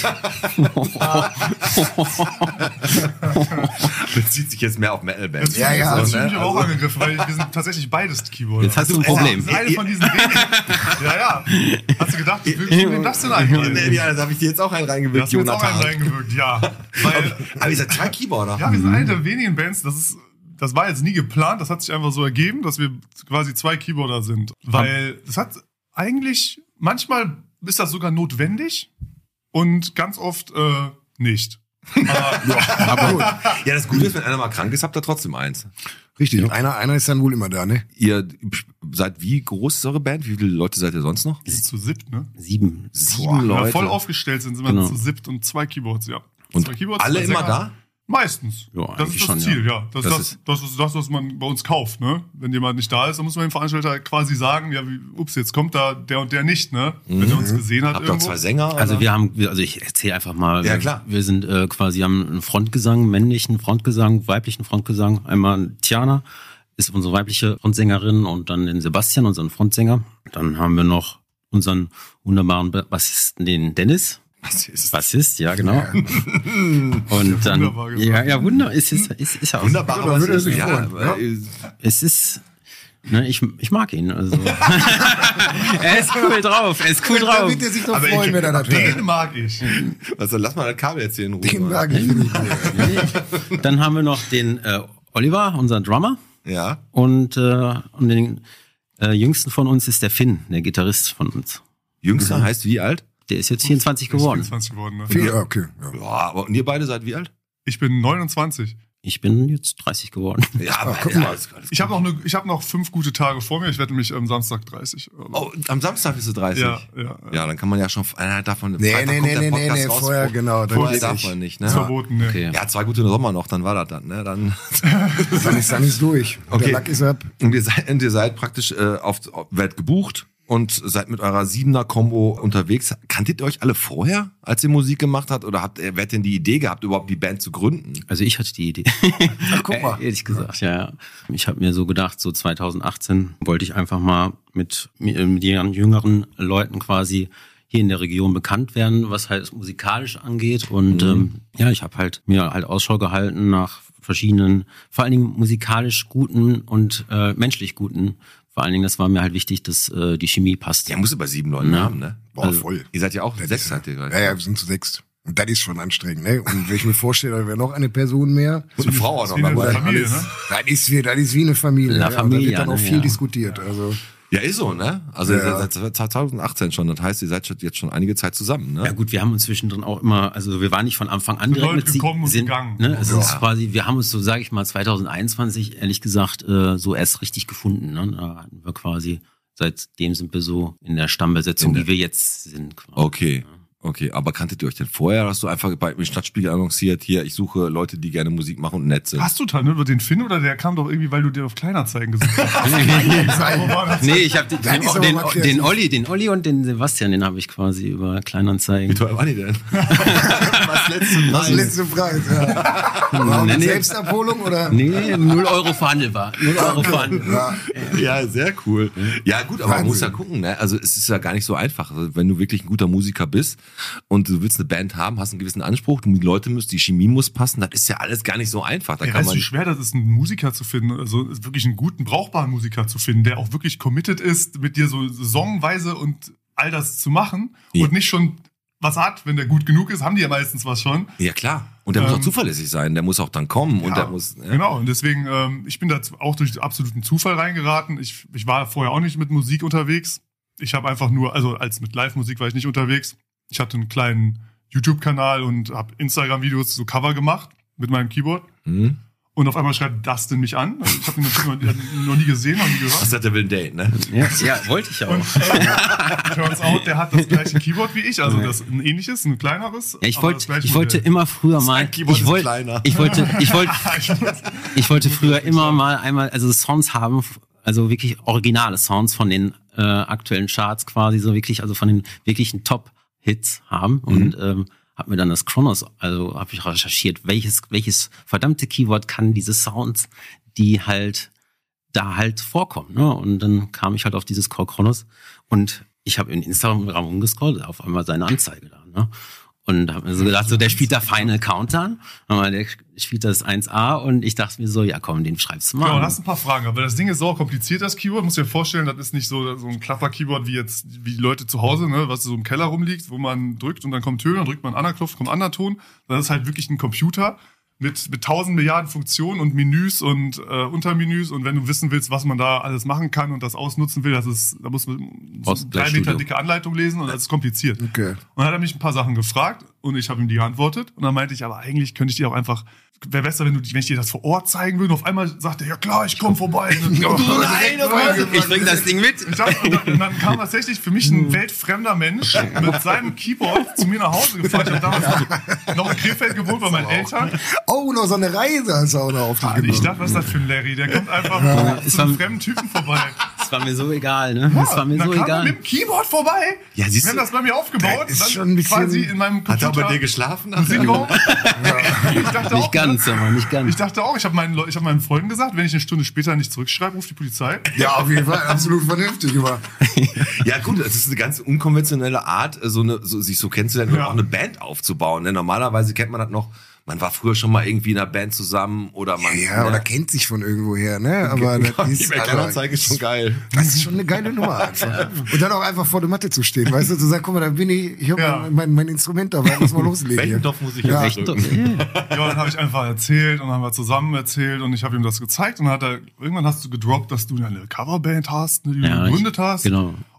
Bezieht sich jetzt mehr auf Metal-Bands. Das Ja, ja. Das So, fühle ne? ich aber auch angegriffen, weil wir sind tatsächlich beides Keyboarder. Jetzt hast du ein Das Problem. ist eine von diesen Dingen. Ja, ja. Hast du gedacht, wie wem das denn eigentlich? Ja, das habe ich dir jetzt auch einen Du reingewirkt, hast mir jetzt auch einen Jonathan. reingewirkt, ja. Weil, Aber ihr seid zwei Keyboarder. ja, wir sind eine der wenigen Bands, das ist, das war jetzt nie geplant, das hat sich einfach so ergeben, dass wir quasi zwei Keyboarder sind. Weil das hat eigentlich, manchmal ist das sogar notwendig und ganz oft äh, nicht. Aber, Aber gut. Ja, das Gute ist, wenn einer mal krank ist, habt ihr trotzdem eins. richtig. Und einer, einer ist dann wohl immer da, ne? Ihr seid wie groß ist eure Band? Wie viele Leute seid ihr sonst noch? wir sind zu siebt, ne? Sieben. Sieben Wenn wir Leute. voll aufgestellt sind, sind wir Genau. zu siebt und zwei Keyboards, ja. Und zwei Keyboards, alle zwei immer Sänger. da? Meistens. Ja, das eigentlich ist das schon, Ziel, ja. ja. Das, Das das, ist- das, ist das, was man bei uns kauft, ne? Wenn jemand nicht da ist, dann muss man dem Veranstalter quasi sagen, ja, wie, ups, jetzt kommt da der und der nicht, ne? Wenn er uns gesehen hat Habt ihr auch irgendwo. zwei Sänger? Also oder? wir haben, wir- also ich erzähle einfach mal. Ja, wir, klar. Wir sind äh, quasi, haben einen Frontgesang, männlichen Frontgesang, weiblichen Frontgesang. Einmal Tiana ist unsere weibliche Frontsängerin und dann den Sebastian, unseren Frontsänger. Dann haben wir noch unseren wunderbaren Ba- Bassisten, den Dennis. Was ist Bassist, ja, genau. Und dann, wunderbar gesagt. ja, ja, wunder, ist, ist, ist, ist er auch. wunderbar, Ja, aber da würde er es ist- sich ja, freuen, aber, äh, Es ist, ne, ich, ich mag ihn, also. Er ist cool drauf, er ist cool Da drauf. wird er sich doch Aber freuen, ich, wenn er das hört. den mag ich. Also lass mal das Kabel jetzt hier in Ruhe. Den mag ich. finde ich gut. Dann haben wir noch den äh, Oliver, unser Drummer. Ja. Und, äh, und den äh, jüngsten von uns ist der Finn, der Gitarrist von uns. Jüngster heißt wie alt? Der ist jetzt vierundzwanzig geworden. vierundzwanzig geworden, ne? Viel, okay. Ja. Ja, aber und ihr beide seid wie alt? Ich bin neunundzwanzig. Ich bin jetzt dreißig geworden. Ja, aber guck ja, mal. alles- alles Ich habe noch, ne, ich hab noch fünf gute Tage vor mir. Ich werde nämlich am Samstag dreißig. Oh, am Samstag bist du dreißig? Ja, ja, ja. Ja, dann kann man ja schon, äh, davon, Nee, Freitag nee, kommt nee, der nee, nee, Podcast nee, raus. vorher, genau. dann Vorher geht's darf nicht. man nicht, ne? Ist verboten, ne. Okay. Ja, zwei gute Sommer noch, dann war das dann, ne? Dann, Dann ist, dann ist durch. Okay. Der Lack ist ab. und ihr seid, und ihr seid praktisch äh, auf, auf Welt gebucht und seid mit eurer Siebener-Kombo unterwegs. Kanntet ihr euch alle vorher, als ihr Musik gemacht habt? Oder habt ihr, wer hat denn die Idee gehabt, überhaupt die Band zu gründen? Also ich hatte die Idee. Ach, guck mal. Äh, Ehrlich gesagt, ja. ja. Ich habe mir so gedacht, so zwanzig achtzehn wollte ich einfach mal mit, mit den jüngeren Leuten quasi hier in der Region bekannt werden, was halt musikalisch angeht. Und Mhm. ähm, ja, ich habe halt mir halt Ausschau gehalten nach verschiedenen, vor allen Dingen musikalisch guten und äh, menschlich guten. Vor allen Dingen, das war mir halt wichtig, dass äh, die Chemie passt. Ja, muss über sieben Leute Ja. haben, ne? Boah, Also, voll. Ihr seid ja auch Das sechs, ist- seid ihr gerade. Ja, ja, wir sind zu sechs. Und das ist schon anstrengend, ne? Und wenn ich mir vorstelle, da wäre noch eine Person mehr. Und eine Frau auch noch wie eine dabei. Familie, alles, ne? das, ist wie, das ist wie eine Familie. La ja. Familia, Und da wird dann auch ne, viel ja. diskutiert. Also, Ja, ist so, ne? Also Ja. ihr seid seit zwanzig achtzehn schon, das heißt, ihr seid schon- jetzt schon einige Zeit zusammen, ne? Ja gut, wir haben uns zwischendrin auch immer, also wir waren nicht von Anfang an direkt Leute mit sie- gekommen und sind, gegangen. ne? Es Ja. ist quasi, wir haben uns so, sage ich mal, zwanzig einundzwanzig ehrlich gesagt äh, so erst richtig gefunden. Ne? Da hatten wir quasi, seitdem sind wir so in der Stammbesetzung, In der- wie wir jetzt sind. Quasi. Okay. Okay, aber kanntet ihr euch denn vorher? Hast du einfach bei dem Stadtspiegel annonciert, hier, ich suche Leute, die gerne Musik machen und nett sind? Hast du da, ne? Über den Finn oder der kam doch irgendwie, weil du dir auf Kleinanzeigen gesucht hast? Wo war das? Nee, ich habe den, Das ist aber den, mal den, kreativ. den Olli, den Olli und den Sebastian, den habe ich quasi über Kleinanzeigen. Wie teuer waren die denn? Was letzte das letzte Preis, ja. War Nee, mit nee. Selbstabholung oder? Nee, null Euro verhandelbar. null Euro verhandelbar. Ja. Ja, sehr cool. Ja, gut, aber man Wahnsinn. muss ja gucken, ne? Also es ist ja gar nicht so einfach. Also, wenn du wirklich ein guter Musiker bist und du willst eine Band haben, hast einen gewissen Anspruch, die Leute müssen, die Chemie muss passen, das ist ja alles gar nicht so einfach. Da Ja, kann weißt du, man wie schwer das ist, einen Musiker zu finden, also wirklich einen guten, brauchbaren Musiker zu finden, der auch wirklich committed ist, mit dir so saisonweise und all das zu machen Ja. und nicht schon was hat, wenn der gut genug ist, haben die ja meistens was schon. Ja, klar. Und der muss Ähm, auch zuverlässig sein, der muss auch dann kommen und Ja, der muss. Ja. Genau, und deswegen, ähm, ich bin da auch durch absoluten Zufall reingeraten. Ich, ich war vorher auch nicht mit Musik unterwegs. Ich habe einfach nur, also als mit Live-Musik war ich nicht unterwegs. Ich hatte einen kleinen YouTube-Kanal und habe Instagram-Videos, so Cover gemacht mit meinem Keyboard. Hm? Und auf einmal schreibt Dustin mich an. Also ich habe ihn natürlich noch, noch nie gesehen, noch nie gehört. Was hat der will ein Date, ne? Ja, ja, wollte ich auch. Und äh, turns out, der hat das gleiche Keyboard wie ich, also das ein ähnliches, ein kleineres. Ja, ich aber wollte, das gleiche ich wollte Modell. immer früher mal, Sein Keyboard ich ist wollte, kleiner. ich wollte, ich wollte, ich wollte früher immer mal einmal, also Songs haben, also wirklich originale Sounds von den äh, aktuellen Charts quasi, so wirklich, also von den wirklichen Top-Hits haben und ähm, habe mir dann das Kronos, also habe ich recherchiert, welches, welches verdammte Keyword kann diese Sounds, die halt da halt vorkommen, ne? Und dann kam ich halt auf dieses Core Kronos und ich habe in Instagram rumgescrollt, auf einmal seine Anzeige da, ne? Und habe mir so gedacht, so der spielt da Final Countdown, aber der spielt das eins A und ich dachte mir so, ja komm, den schreibst du mal. Genau, an. und hast ein paar Fragen, aber das Ding ist so kompliziert, das Keyboard. Muss dir vorstellen, das ist nicht so, so ein Klapper-Keyboard wie jetzt, wie die Leute zu Hause, ne, was so im Keller rumliegt, wo man drückt und dann kommt Töne, dann drückt man einen anderen Knopf, kommt ein anderer Ton. Das ist halt wirklich ein Computer mit, mit tausend Milliarden Funktionen und Menüs und äh, Untermenüs. Und wenn du wissen willst, was man da alles machen kann und das ausnutzen will, das ist, da muss man so Brauchst eine gleich drei Meter Studio. dicke Anleitung lesen und das ist kompliziert. Okay. Und dann hat er mich ein paar Sachen gefragt und ich habe ihm die geantwortet. Und dann meinte ich, aber eigentlich könnte ich dir auch einfach, wäre besser, wenn, du, wenn ich dir das vor Ort zeigen würde. Und auf einmal sagt er, ja klar, ich komme vorbei. Und dann- Nein, ich bring das Ding mit. Ich dachte, und, dann, und dann kam tatsächlich für mich ein weltfremder Mensch mit seinem Keyboard zu mir nach Hause gefahren. Ich habe damals noch in Krefeld gewohnt bei meinen Eltern. Oh, noch so eine Reise hast du auch noch auf dich Und ich genommen. dachte, was ist das für ein Larry? Der kommt einfach es zu war- einem fremden Typen vorbei. Das war mir so egal, ne? Das war mir und dann so kam er egal. mit dem Keyboard vorbei. Ja, siehst Wir haben du- das bei mir aufgebaut. Das ist und dann schon ein bisschen- quasi in meinem Hat er Computer. auch bei dir geschlafen? Musikraum. Ich dachte auch, Nicht ganz, aber nicht ganz. Ich dachte auch, ich habe meinen, Leu- ich hab meinen Freunden gesagt, wenn ich eine Stunde später nicht zurückschreibe, ruft die Polizei. Ja, auf jeden Fall, absolut vernünftig immer. Ja gut, es ist eine ganz unkonventionelle Art, so eine, so, sich so kennenzulernen und Ja. auch eine Band aufzubauen. Ne? Normalerweise kennt man das noch, man war früher schon mal irgendwie in einer Band zusammen oder man... Ja, ne? oder kennt sich von irgendwoher, ne? Aber das Die ist, Kleinanzeige ist schon geil. das ist schon eine geile Nummer einfach. Und dann auch einfach vor der Matte zu stehen, weißt du, zu sagen, guck mal, da bin ich, ich habe Ja. mein, mein, mein Instrument dabei, lass mal loslegen. Welchen hier. Topf muss ich Ja. jetzt drücken? Ja, dann habe ich einfach erzählt und dann haben wir zusammen erzählt und ich habe ihm das gezeigt und dann hat er, irgendwann hast du gedroppt, dass du eine Coverband hast, ne, die Ja, du ich- gegründet hast. genau.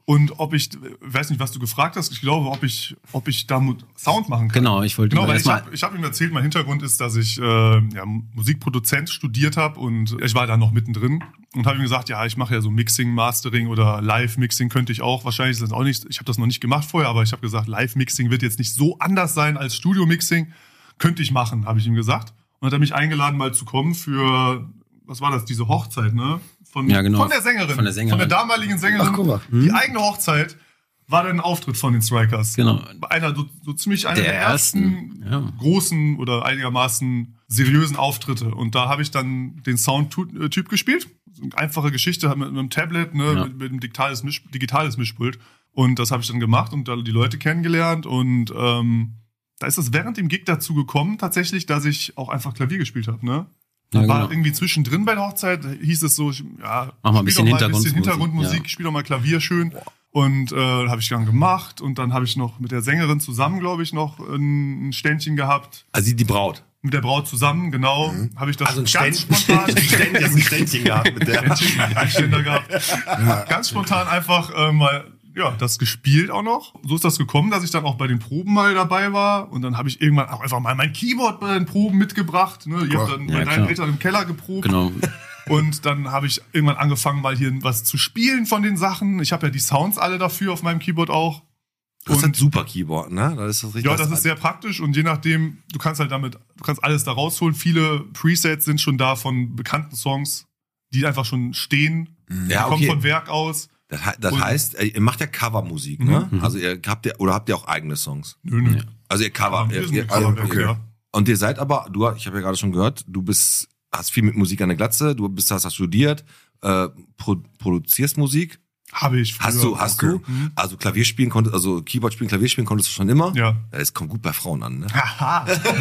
Und ob ich, weiß nicht, was du gefragt hast, ich glaube, ob ich, ob ich da Sound machen kann. Genau, ich wollte Genau, weil ich erstmal- habe ich hab ihm erzählt, mein Hintergrund ist, dass ich äh, ja, Musikproduzent studiert habe und ich war da noch mittendrin und habe ihm gesagt, ja, ich mache ja so Mixing, Mastering oder Live-Mixing könnte ich auch. Wahrscheinlich ist das auch nicht, ich habe das noch nicht gemacht vorher, aber ich habe gesagt, Live-Mixing wird jetzt nicht so anders sein als Studio-Mixing. Könnte ich machen, habe ich ihm gesagt. Und hat er mich eingeladen, mal zu kommen für, was war das, diese Hochzeit, ne? Von, Ja, genau. von der Sängerin. Von der Sängerin. Von der damaligen Sängerin. Ach, guck mal. Die eigene Hochzeit war dann ein Auftritt von den Strikers. Genau. Einer, so, so ziemlich einer Der der, ersten ersten, ja. großen oder einigermaßen seriösen Auftritte. Und da habe ich dann den Soundtyp gespielt. So eine einfache Geschichte mit, mit einem Tablet, ne, Ja. mit, mit einem digitales, Misch, digitales Mischpult. Und das habe ich dann gemacht und da die Leute kennengelernt. Und ähm, da ist es während dem Gig dazu gekommen, tatsächlich, dass ich auch einfach Klavier gespielt habe. Ne? Ja, War genau. irgendwie zwischendrin bei der Hochzeit, hieß es so, ich, ja, Mach mal spiel ein bisschen doch mal ein Hintergrundmusik, bisschen Hintergrundmusik, ja. spiel doch mal Klavier schön. Und äh, habe ich dann gemacht und dann habe ich noch mit der Sängerin zusammen, glaube ich, noch ein Ständchen gehabt. Also die Braut. Mit der Braut zusammen, genau, habe ich das Also ein ganz Ständ- spontan Ständchen, hast ein Ständchen gehabt mit der. Ständchen, ein Ständer gehabt. Ganz spontan einfach äh, mal ja, das gespielt auch noch. So ist das gekommen, dass ich dann auch bei den Proben mal dabei war. Und dann habe ich irgendwann auch einfach mal mein Keyboard bei den Proben mitgebracht. Ne? Ihr habt dann Ja, bei deinen klar. Eltern im Keller geprobt. Genau. Und dann habe ich irgendwann angefangen, mal hier was zu spielen von den Sachen. Ich habe ja die Sounds alle dafür auf meinem Keyboard auch. Das ist Und- ein super Keyboard, ne? Das ist das richtig. Ja, das ist sehr praktisch und je nachdem, du kannst halt damit, du kannst alles da rausholen. Viele Presets sind schon da von bekannten Songs, die einfach schon stehen. Die Ja, kommen okay. von Werk aus. Das, he- das Und- heißt, äh, ihr macht ja Covermusik, ne? Also ihr habt ja, oder habt ihr auch eigene Songs? Nö, nö. Also ihr Cover. Wir Ihr, sind ihr, eine Coverband, okay. ja. Und ihr seid aber, du, ich habe ja gerade schon gehört, du bist, hast viel mit Musik an der Glatze, du bist, hast das studiert, äh, pro, produzierst Musik. Habe ich früher. Hast du, hast Okay. du, also Klavier spielen konntest, also Keyboard spielen, Klavier spielen konntest du schon immer? Ja. Das kommt gut bei Frauen an, ne? Haha.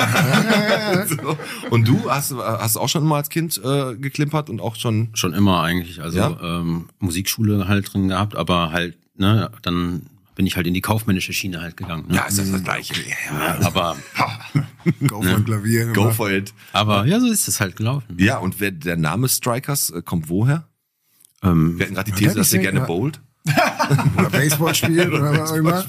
So. Und du hast, hast auch schon immer als Kind äh, geklimpert und auch schon. Schon immer eigentlich. Also Ja? ähm, Musikschule halt drin gehabt, aber halt, ne, dann bin ich halt in die kaufmännische Schiene halt gegangen. Ne? Ja, ist das das Gleiche. Ja, Ja, aber, Go for Klavier. Go for it. aber ja, so ist es halt gelaufen. Ja, und wer, der Name Strikers äh, kommt woher? Ähm, Wir hatten gerade die Ja, These, dass ihr ich gerne denk, ja. bowlt. Oder Baseball spielt oder was auch immer.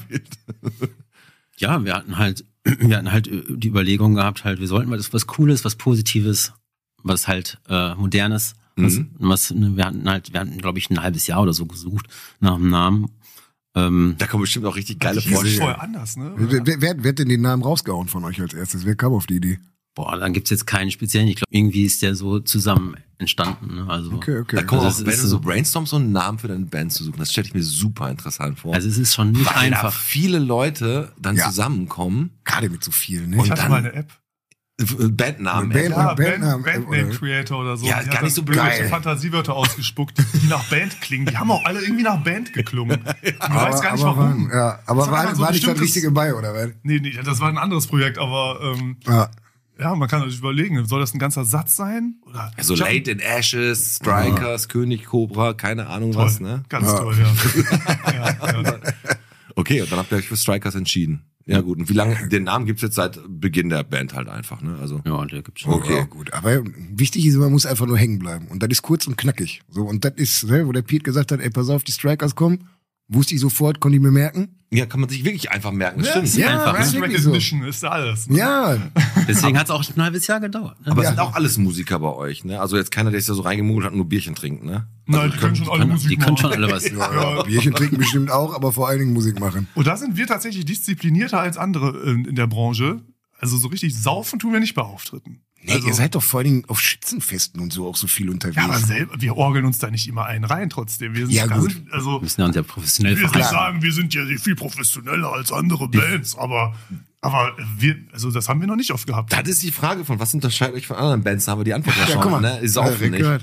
ja, wir hatten halt, wir hatten halt die Überlegung gehabt, halt, wir sollten was, was Cooles, was Positives, was halt äh, Modernes. Was, Mhm. was, ne, wir hatten halt, wir hatten, glaube ich, ein halbes Jahr oder so gesucht nach einem Namen. Ähm, Da kommen bestimmt auch richtig geile Das hieß Vorschläge. vorher anders, ne? Wer, wer, wer wer hat denn den Namen rausgehauen von euch als erstes? Wer kam auf die Idee? boah, dann gibt's jetzt keinen speziellen. Ich glaube, irgendwie ist der so zusammen entstanden. Ne? Also, Okay, okay. Da kommen Also auch, es wenn ist du so so- brainstormst, so einen Namen für deine Band zu suchen. Das stelle ich mir super interessant vor. also es ist schon nicht weil da einfach. viele Leute dann Ja. zusammenkommen. Gerade mit so vielen, Ich ne? Und hatte dann- mal eine App. Äh, Bandnamen. Band- ey. Ja, Band, Bandnamen, Bandname oder? Creator oder so. Ja, Die gar hat nicht so dann blöd. irgendwelche Geil. Fantasiewörter ausgespuckt, die nach Band klingen. Die haben auch alle irgendwie nach Band geklungen. Ich weiß gar nicht aber warum. Waren, ja, aber Das war war, immer so war nicht das bestimmtes- Richtige bei, oder was? Nee, nee, das war ein anderes Projekt, aber ähm, Ja. ja, man kann natürlich überlegen, soll das ein ganzer Satz sein? Oder So Ich hab- Late in Ashes, Strikers, König Cobra, keine Ahnung toll, was, ne? Ganz Ja. toll, ja. ja, ja. Okay, und dann habt ihr euch für Strikers entschieden. Ja gut, und wie lange, den Namen gibt's jetzt seit Beginn der Band halt einfach, ne? Also Ja, der gibt's schon. Okay. Ja, gut. Aber wichtig ist, man muss einfach nur hängen bleiben. Und das ist kurz und knackig. So, und das ist, ne, wo der Pete gesagt hat, ey, pass auf, die Strikers kommen, wusste ich sofort, konnte ich mir merken. ja, kann man sich wirklich einfach merken, das stimmt. Ja, einfach, das ist ne? wirklich so. Recognition ist alles. Ne? Ja, Deswegen hat's auch ein halbes Jahr gedauert. Ne? Aber Ja. es sind auch alles Musiker bei euch, ne? Also jetzt keiner, der sich da so reingemogelt hat und nur Bierchen trinkt, ne? Nein, die können schon alle können, Musik die können machen. schon alle was. Ja. Bierchen trinken bestimmt auch, aber vor allen Dingen Musik machen. Und da sind wir tatsächlich disziplinierter als andere in, in der Branche. Also so richtig saufen tun wir nicht bei Auftritten. Nee, also, ihr seid doch vor allen Dingen auf Schützenfesten und so auch so viel unterwegs. ja, aber selber, wir orgeln uns da nicht immer einen rein trotzdem. Wir sind, Ja, da gut. Sind, also, Wir müssen ja sehr professionell ich will jetzt nicht verhalten. sagen, wir sind ja viel professioneller als andere Bands, aber, aber wir, also das haben wir noch nicht oft gehabt. Das ist die Frage von, was unterscheidet euch von anderen Bands? Da haben wir die Antwort ja, Ja, schon, guck mal. ne? Ist auch Ja, nicht. Rekord.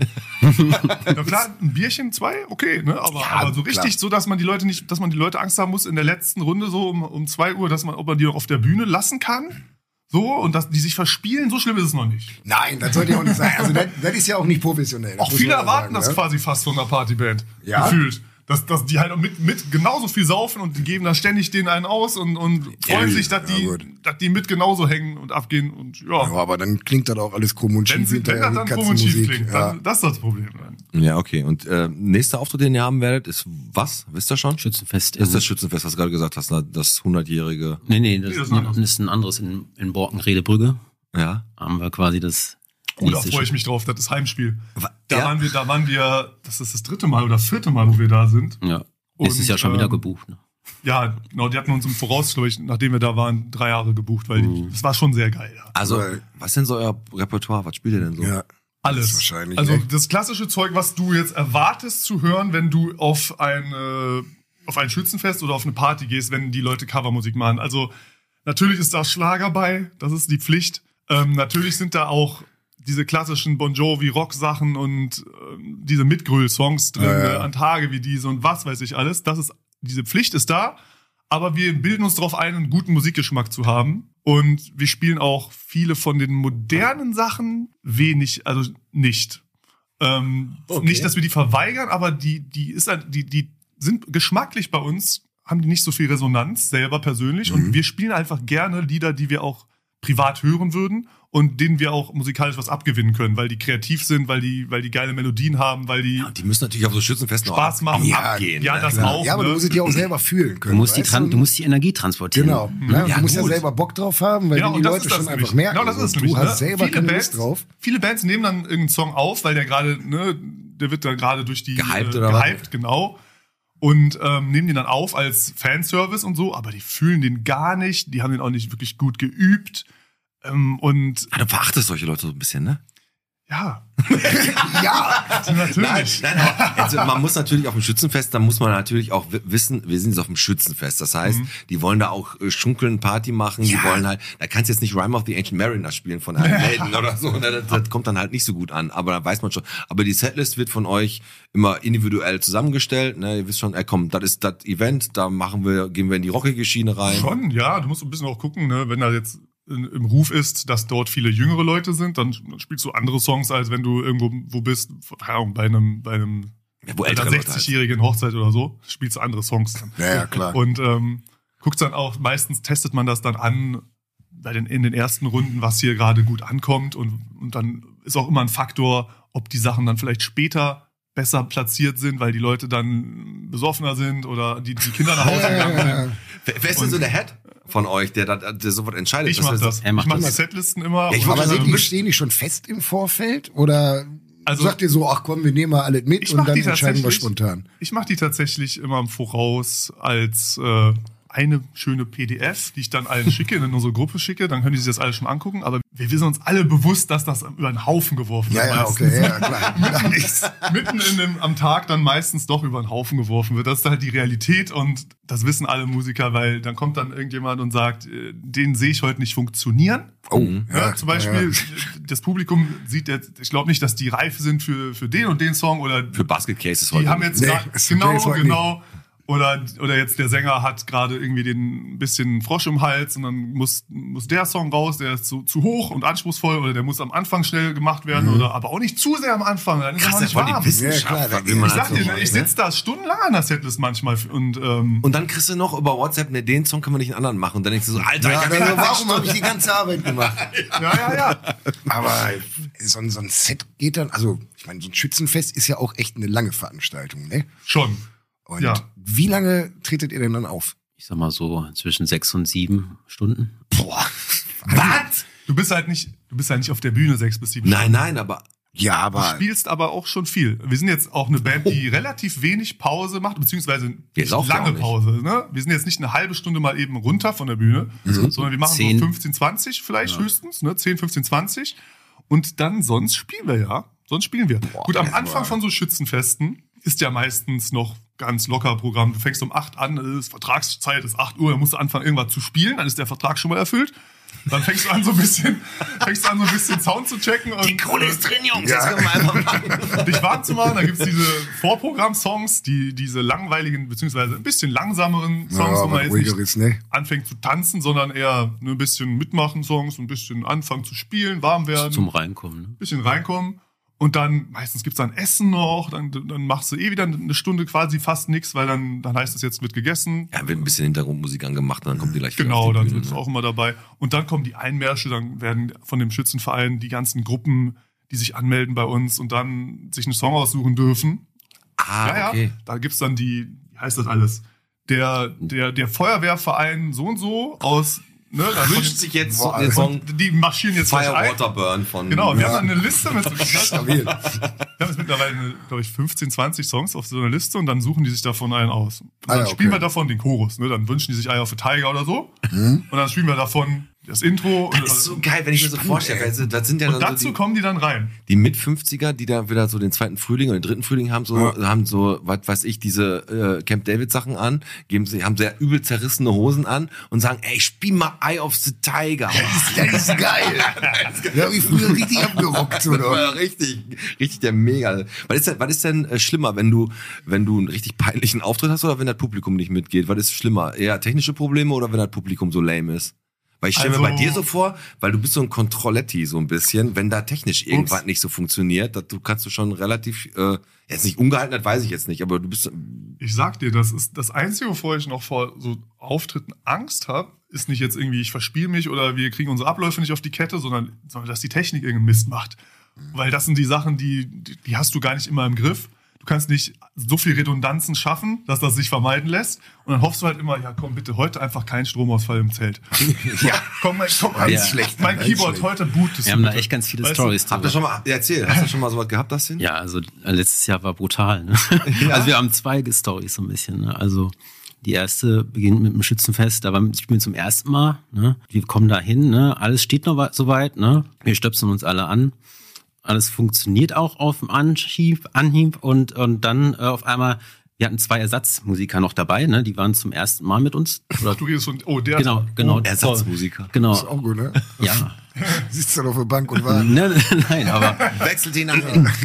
Ja klar, ein Bierchen, zwei, okay, ne? Aber, Ja, aber so klar. richtig, so dass man die Leute nicht, dass man die Leute Angst haben muss in der letzten Runde so um, um zwei Uhr, dass man, ob man die noch auf der Bühne lassen kann. So, und dass die sich verspielen, so schlimm ist es noch nicht. Nein, das sollte ja auch nicht sein. Also das, das ist ja auch nicht professionell. Das Auch muss viele man ja erwarten sagen, das ne? quasi fast von einer Partyband. Ja? Gefühlt. Dass, dass die halt mit, mit genauso viel saufen und die geben dann ständig denen einen aus und, und freuen sich, dass ja, die, gut. dass die mit genauso hängen und abgehen und ja. Ja, aber dann klingt das auch alles krumm und wenn, schief sie, wenn hinterher das wie dann krumm und schief Katzenmusik. klingt, Ja. dann, das ist das Problem. Dann. Ja, okay. Und äh, nächster Auftritt, den ihr haben werdet, ist was? Wisst ihr schon? Schützenfest. Das ist das Schützenfest, was du gerade gesagt hast, ne? Das hundertjährige. Nee, nee, das, Nee, das ist, ist ein, anders. das ist ein anderes in, in Borken-Redebrügge. Ja. Haben wir quasi das. Oh, da nächste freue ich Schützen- mich drauf, das ist Heimspiel. Da Ja. waren wir, da waren wir, das ist das dritte Mal oder vierte Mal, wo wir da sind. Ja. Und, Es ist ja schon wieder ähm, gebucht. Ne? Ja, genau, die hatten uns im Voraus, glaube ich, nachdem wir da waren, drei Jahre gebucht, weil Mhm. die, das war schon sehr geil. Ja. Also, Weil- was ist denn so euer Repertoire? Was spielt ihr denn so? Ja. Alles. Das ist wahrscheinlich, also ne? das klassische Zeug, was du jetzt erwartest zu hören, wenn du auf ein, äh, auf ein Schützenfest oder auf eine Party gehst, wenn die Leute Covermusik machen. Also natürlich ist da Schlager bei, das ist die Pflicht. Ähm, natürlich sind da auch diese klassischen Bon Jovi Rock-Sachen und ähm, diese Mitgröl-Songs drin, Ja, ja. äh, an Tage wie diese und was weiß ich alles. Das ist, diese Pflicht ist da, aber wir bilden uns darauf ein, einen guten Musikgeschmack zu haben. Und wir spielen auch viele von den modernen Sachen wenig, also nicht. Ähm, Okay. Nicht, dass wir die verweigern, aber die, die ist, ein- die, die sind geschmacklich bei uns, haben die nicht so viel Resonanz selber persönlich. Mhm. Und wir spielen einfach gerne Lieder, die wir auch privat hören würden und denen wir auch musikalisch was abgewinnen können, weil die kreativ sind, weil die, weil die geile Melodien haben, weil die Ja, und die müssen natürlich auf so Schützenfesten Spaß auch machen. Ja, abgehen. ja, ne? das Klar. auch. Ja, aber ne? du musst es ja auch selber fühlen Du können. musst, die weißt Tran du musst die Energie transportieren. Genau. Ne? Ja, du musst ja gut. selber Bock drauf haben, weil Ja, die und das Leute ist das schon nämlich. einfach merken. Genau, das ist und nämlich, du ne? hast selber viele keine Bands, Lust drauf. Viele Bands nehmen dann irgendeinen Song auf, weil der gerade, ne, der wird dann gerade durch die Gehypt äh, oder was? gehypt, genau. Und ähm, nehmen den dann auf als Fanservice und so, aber die fühlen den gar nicht, die haben den auch nicht wirklich gut geübt. Ähm, und Ja, du verachtest solche Leute so ein bisschen, ne? ja, Ja, natürlich. Nein, nein, also man muss natürlich auf dem Schützenfest, da muss man natürlich auch wi- wissen, wir sind jetzt auf dem Schützenfest. Das heißt, Mhm. die wollen da auch äh, schunkeln, Party machen, die wollen halt, da kannst du jetzt nicht Rime of the Ancient Mariner spielen von Iron Maiden oder so, ne? das, das kommt dann halt nicht so gut an, aber da weiß man schon. Aber die Setlist wird von euch immer individuell zusammengestellt, ne? Ihr wisst schon, ey, komm, das ist das Event, da machen wir, gehen wir in die rockige Schiene rein. Schon, ja, du musst ein bisschen auch gucken, ne, wenn da jetzt in, im Ruf ist, dass dort viele jüngere Leute sind, dann spielst du andere Songs, als wenn du irgendwo wo bist, keine Ahnung, bei einem, bei einem Ja, wo bei einer ältere Leute halt. sechzigjährigen Hochzeit oder so, spielst du andere Songs dann. ja, ja, klar. Und ähm, guckst dann auch, meistens testet man das dann an bei den, in den ersten Runden, was hier gerade gut ankommt. Und, und dann ist auch immer ein Faktor, ob die Sachen dann vielleicht später besser platziert sind, weil die Leute dann besoffener sind oder die, die Kinder nach Hause gegangen sind. Wer, wer ist denn so der Head von euch, der, da- der sowas entscheidet? Ich dass mach er so- das. er macht ich mach die das. Setlisten immer. Ja, ich und, wollte Aber sagen, sind du die, bist- stehen die schon fest im Vorfeld? Oder Also- sagt ihr so, ach komm, wir nehmen mal alles mit Ich und mach dann die entscheiden wir tatsächlich- spontan? Ich mache die tatsächlich immer im Voraus als äh, eine schöne P D F, die ich dann allen schicke, in unsere Gruppe schicke. Dann können die sich das alles schon angucken. Aber wir, wir sind uns alle bewusst, dass das über den Haufen geworfen Ja, wird. ja, meistens. okay, ja, klar. Mitten in dem, am Tag dann meistens doch über den Haufen geworfen wird. Das ist halt die Realität und das wissen alle Musiker, weil dann kommt dann irgendjemand und sagt, äh, den sehe ich heute nicht funktionieren. Oh, Ja, zum Beispiel, das Publikum sieht jetzt, ich glaube nicht, dass die reif sind für, für den und den Song oder Für Basket Cases die heute. haben jetzt Nee, grad, das genau, ist heute genau. Oder, oder jetzt der Sänger hat gerade irgendwie den bisschen Frosch im Hals und dann muss, muss der Song raus, der ist zu, zu hoch und anspruchsvoll oder der muss am Anfang schnell gemacht werden oder aber auch nicht zu sehr am Anfang. Dann ist er Krass, noch das nicht war die warm. Wissenschaft. Ja, klar, wie man Ich halt sag so dir, macht, ich ne? sitze da stundenlang an der Setlist manchmal und ähm, Und dann kriegst du noch über WhatsApp, ne, den Song können wir nicht einen anderen machen. Und dann denkst du so, Alter, Ja, ich hab also, ja warum habe ich die ganze Arbeit gemacht? ja, ja, ja. Aber so ein, so ein Set geht dann, also ich meine, so ein Schützenfest ist ja auch echt eine lange Veranstaltung, ne? Schon. Und Ja. wie lange tretet ihr denn dann auf? Ich sag mal so zwischen sechs und sieben Stunden. Boah, was? Du bist halt nicht, du bist halt nicht auf der Bühne sechs bis sieben Nein, nein, aber Ja, Du aber spielst aber auch schon viel. Wir sind jetzt auch eine Band, die relativ wenig Pause macht, beziehungsweise Ihr sauft ja lange auch nicht. Pause. Ne? Wir sind jetzt nicht eine halbe Stunde mal eben runter von der Bühne, sondern wir machen Zehn. so fünfzehn, zwanzig vielleicht höchstens, ne? zehn, fünfzehn, zwanzig. Und dann sonst spielen wir ja. Sonst spielen wir. Gut, am Anfang von so Schützenfesten ist ja meistens noch ganz locker Programm. Du fängst um acht an, ist Vertragszeit ist acht Uhr, dann musst du anfangen, irgendwas zu spielen, dann ist der Vertrag schon mal erfüllt. Dann fängst du an, so ein bisschen, fängst du an, so ein bisschen Sound zu checken. Und, die Kohle ist drin, Jungs. Ja. Jetzt können wir einfach machen. dich warm zu machen. Da gibt's diese Vorprogramm-Songs, die, diese langweiligen, beziehungsweise ein bisschen langsameren Songs, ja, wo man was jetzt nicht ruhigeres, ne? anfängt zu tanzen, sondern eher ne, ein bisschen mitmachen Songs, ein bisschen anfangen zu spielen, warm werden, Zum Reinkommen. Ne? ein bisschen reinkommen. Und dann, meistens gibt's dann Essen noch, dann, dann machst du eh wieder eine Stunde quasi fast nichts, weil dann, dann heißt es, jetzt wird gegessen. Ja, wird ein bisschen Hintergrundmusik angemacht und dann kommt die gleich wieder Genau, auf die dann Bühne, ist ne? auch immer dabei. Und dann kommen die Einmärsche, dann werden von dem Schützenverein die ganzen Gruppen, die sich anmelden bei uns und dann sich einen Song aussuchen dürfen. Ah, ja, ja. okay. Da gibt's dann die, wie heißt das alles? Der, der, der Feuerwehrverein so und so aus, ne, da Wünscht sich jetzt Boah, den Song und die marschieren jetzt Fire gleich ein. Water Burn von. Genau, wir Ja. haben dann eine Liste mit, Stabil. wir haben jetzt mittlerweile, glaube ich, fünfzehn, zwanzig Songs auf so einer Liste und dann suchen die sich davon einen aus. Und dann Ah ja, spielen okay. wir davon den Chorus, ne? Dann wünschen die sich Eye of the Tiger oder so. Mhm. Und dann spielen wir davon das Intro. Und, Das ist so geil, wenn ich mir so vorstelle. Also, das sind ja und dann dazu so die, kommen die dann rein. die Mit-fünfziger, die da wieder so den zweiten Frühling oder den dritten Frühling haben, so, Ja. haben so, was weiß ich, diese äh, Camp David Sachen an, geben sie, haben sehr übel zerrissene Hosen an und sagen, ey, spiel mal Eye of the Tiger. Das ist geil. Da hab ich früher richtig abgerockt, Das oder? war richtig, richtig der Mega. Was ist denn, was ist denn äh, schlimmer, wenn du, wenn du einen richtig peinlichen Auftritt hast oder wenn das Publikum nicht mitgeht? Was ist schlimmer? Eher technische Probleme oder wenn das Publikum so lame ist? Weil ich stelle mir Also- bei dir so vor, weil du bist so ein Kontrolletti so ein bisschen, wenn da technisch irgendwas Ups. nicht so funktioniert, das, du kannst du schon relativ, äh, jetzt nicht ungehalten, das weiß ich jetzt nicht, aber du bist, Ich sag dir, das ist das Einzige, wovor ich noch vor so Auftritten Angst habe, ist nicht jetzt irgendwie, ich verspiele mich oder wir kriegen unsere Abläufe nicht auf die Kette, sondern, sondern dass die Technik irgendeinen Mist macht. Weil das sind die Sachen, die, die, die hast du gar nicht immer im Griff. Du kannst nicht so viel Redundanzen schaffen, dass das sich vermeiden lässt. Und dann hoffst du halt immer, ja komm bitte, heute einfach kein Stromausfall im Zelt. Ja. Komm, mein, komm, Ganz mein, schlecht, mein ganz Keyboard schlecht. heute bootest Wir haben du da bitte. echt ganz viele Weißt du, Stories habt ihr schon mal, ja, erzähl, hast du schon mal sowas gehabt, das hin? Ja, also äh, letztes Jahr war brutal. Ne? Also wir haben zwei Storys so ein bisschen. Ne? Also die erste beginnt mit dem Schützenfest. Da waren wir spielen zum ersten Mal. Ne? Wir kommen da hin. Ne? Alles steht noch soweit. Ne? Wir stöpseln uns alle an. Alles funktioniert auch auf dem Anhieb, Anhieb und und dann äh, auf einmal. Wir hatten zwei Ersatzmusiker noch dabei. Ne? Die waren zum ersten Mal mit uns. Oder, Du gehst und, oh, der genau, genau. Ersatzmusiker. Genau. Ist auch gut, ne? Ja. Sitzt dann auf der Bank und wartet. Ne, nein, aber Wechselt ihn an.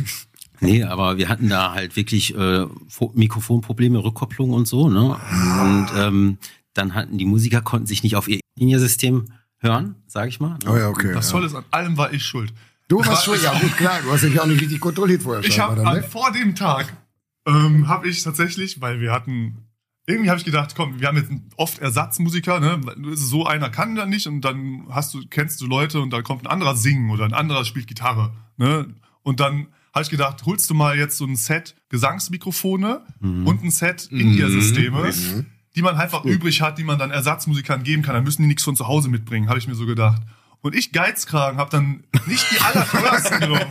Nee, aber wir hatten da halt wirklich äh, Fo- Mikrofonprobleme, Rückkopplung und so, ne? Und ähm, dann hatten die Musiker, konnten sich nicht auf ihr Liniersystem hören, sag ich mal. Oh ja, okay. Das Ja. Tolle ist, an allem war ich schuld. Du warst schon, ja gut, klar, du hast dich auch nicht richtig kontrolliert vorher. Ich habe scheinbar dann, ne? vor dem Tag ähm, habe ich tatsächlich, weil wir hatten, irgendwie habe ich gedacht, komm, wir haben jetzt oft Ersatzmusiker, ne? So einer kann da nicht und dann hast du kennst du Leute und dann kommt ein anderer singen oder ein anderer spielt Gitarre, ne? Und dann habe ich gedacht, holst du mal jetzt so ein Set Gesangsmikrofone und ein Set In-Ear-Systeme, die man einfach übrig hat, die man dann Ersatzmusikern geben kann. Dann müssen die nichts von zu Hause mitbringen, habe ich mir so gedacht. Und ich Geizkragen habe dann nicht die allerteuersten genommen.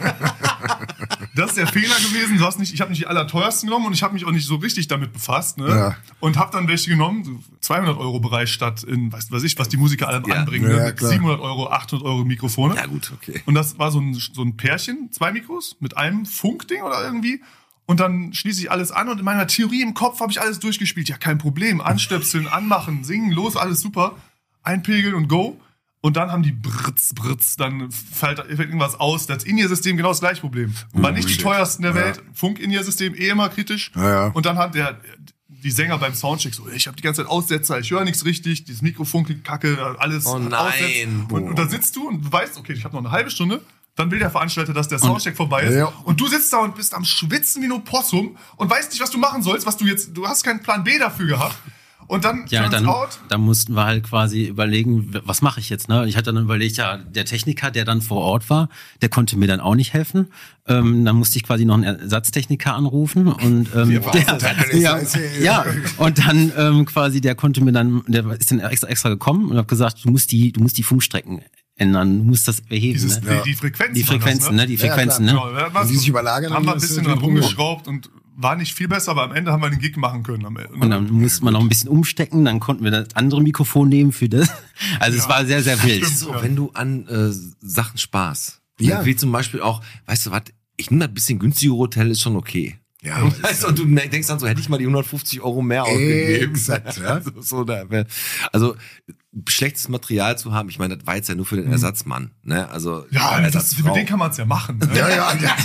Das ist der Fehler gewesen. Du hast nicht, ich habe nicht die allerteuersten genommen und ich habe mich auch nicht so richtig damit befasst. Ne? Ja. Und habe dann welche genommen, so zweihundert Euro Bereich statt in, weiß, weiß ich, was die Musiker allem Ja. anbringen. Ja, ne? klar. siebenhundert Euro, achthundert Euro Mikrofone. Ja gut, okay. Und das war so ein, so ein Pärchen, zwei Mikros mit einem Funkding oder irgendwie. Und dann schließe ich alles an und in meiner Theorie im Kopf habe ich alles durchgespielt. Ja, kein Problem. Anstöpseln, anmachen, singen, los, alles super. Einpegeln und go. Und dann haben die Britz, Britz, dann fällt, fällt irgendwas aus. Das In-Ear-System genau das gleiche Problem. War nicht die shit. teuersten der Ja. Welt. Funk-In-Ear-System eh immer kritisch. Ja, ja. Und dann hat der die Sänger beim Soundcheck so, ich habe die ganze Zeit Aussetzer, ich höre nichts richtig, dieses Mikrofon klingt kacke, alles Oh nein. aussetzt. Und, und dann sitzt du und du weißt, okay, ich habe noch eine halbe Stunde. Dann will der Veranstalter, dass der Soundcheck vorbei ist. Ja. Und du sitzt da und bist am Schwitzen wie ein Opossum und weißt nicht, was du machen sollst, was du jetzt, du hast keinen Plan B dafür gehabt. Und dann ja, turns dann, out, dann mussten wir halt quasi überlegen, was mache ich jetzt, ne? Ich hatte dann überlegt, ja, der Techniker, der dann vor Ort war, der konnte mir dann auch nicht helfen. Ähm, dann musste ich quasi noch einen Ersatztechniker anrufen und ähm, Ja, der, das ja, ist ja- ja, und dann ähm, quasi, der konnte mir dann, der ist dann extra, extra gekommen und hat gesagt, du musst die, du musst die Funkstrecken ändern, du musst das beheben. dieses, ne? die, die Frequenzen. Die waren Frequenzen, das, ne? Die Ja, Frequenzen, klar. ne? Genau, ja, Wenn die sich überlagern, haben wir dann ein ist bisschen das dran kein Problem. rumgeschraubt und war nicht viel besser, aber am Ende haben wir den Gig machen können. Am Ende. Und dann musste man noch ein bisschen umstecken, dann konnten wir das andere Mikrofon nehmen für das. Also es war sehr, sehr wild. So, wenn du an äh, Sachen sparst, Ja. ja. wie zum Beispiel auch, weißt du was, ich nehme das bisschen günstigere Hotel, ist schon okay. Ja, Weißt du, und du denkst dann so, hätte ich mal die hundertfufzig Euro mehr ausgegeben. Exakt, ja. Also, so, da wär, also schlechtes Material zu haben, ich meine, das war jetzt ja nur für den Ersatzmann. Ne? Also, Ja, oder das, Ersatzfrau. mit denen kann man es ja machen. Ne? ja, ja, ja.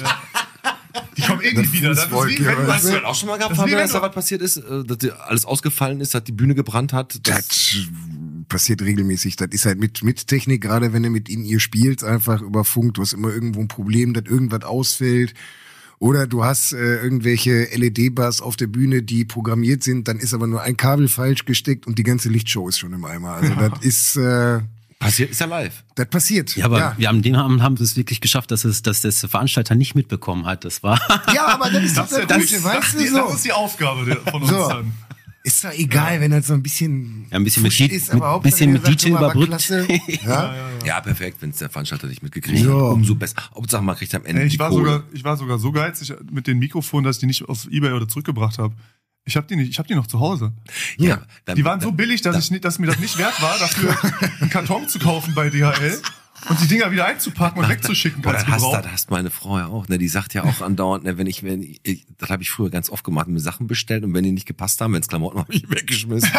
Die kommen eh nicht wieder. Das ist wie, wenn du Hast du als, das auch schon mal gehabt, Das ist wie Fabian, wenn dass da du- was passiert ist, äh, dass dir alles ausgefallen ist, dass die Bühne gebrannt hat? Das, Das passiert regelmäßig. Das ist halt mit, mit Technik, gerade wenn du mit ihnen ihr spielst, einfach über Funk. Du hast immer irgendwo ein Problem, dass irgendwas ausfällt. Oder du hast äh, irgendwelche L E D-Bars auf der Bühne, die programmiert sind, dann ist aber nur ein Kabel falsch gesteckt und die ganze Lichtshow ist schon im Eimer. Also das ist, äh, Passiert, ist ja live. Das passiert. Ja, aber ja. wir haben den Abend haben wir es wirklich geschafft, dass es, dass das Veranstalter nicht mitbekommen hat. Das war. Ja, aber das ist doch Das, das, ist ja Gute, das, weißt das, du die, so. das ist die Aufgabe der, von uns So. dann. Ist doch egal, wenn das so ein bisschen, Ja, ein bisschen mit Fuscht D- ist, mit- aber Hauptsache, bisschen der mit sagt, D J guck mal, war überbrückt. klasse. Ja? Ja, perfekt, wenn es der Veranstalter nicht mitgekriegt hat. Ja. Umso besser. Hauptsache, man kriegt am Ende Ey, ich, die war Kohle. sogar, ich war sogar so geizig mit den Mikrofonen, dass ich die nicht auf Ebay oder zurückgebracht habe. Ich habe die nicht, ich habe die noch zu Hause. ja, dann, Die waren so billig, dass, ich nicht, dass mir das nicht wert war, dafür einen Karton zu kaufen bei D H L und die Dinger wieder einzupacken und wegzuschicken. Boah, als das hasst, gebraucht. das hasst meine Frau ja auch. Ne? Die sagt ja auch andauernd, ne, wenn ich, wenn ich, ich das habe ich früher ganz oft gemacht, mir Sachen bestellt und wenn die nicht gepasst haben, wenn es Klamotten habe ich weggeschmissen.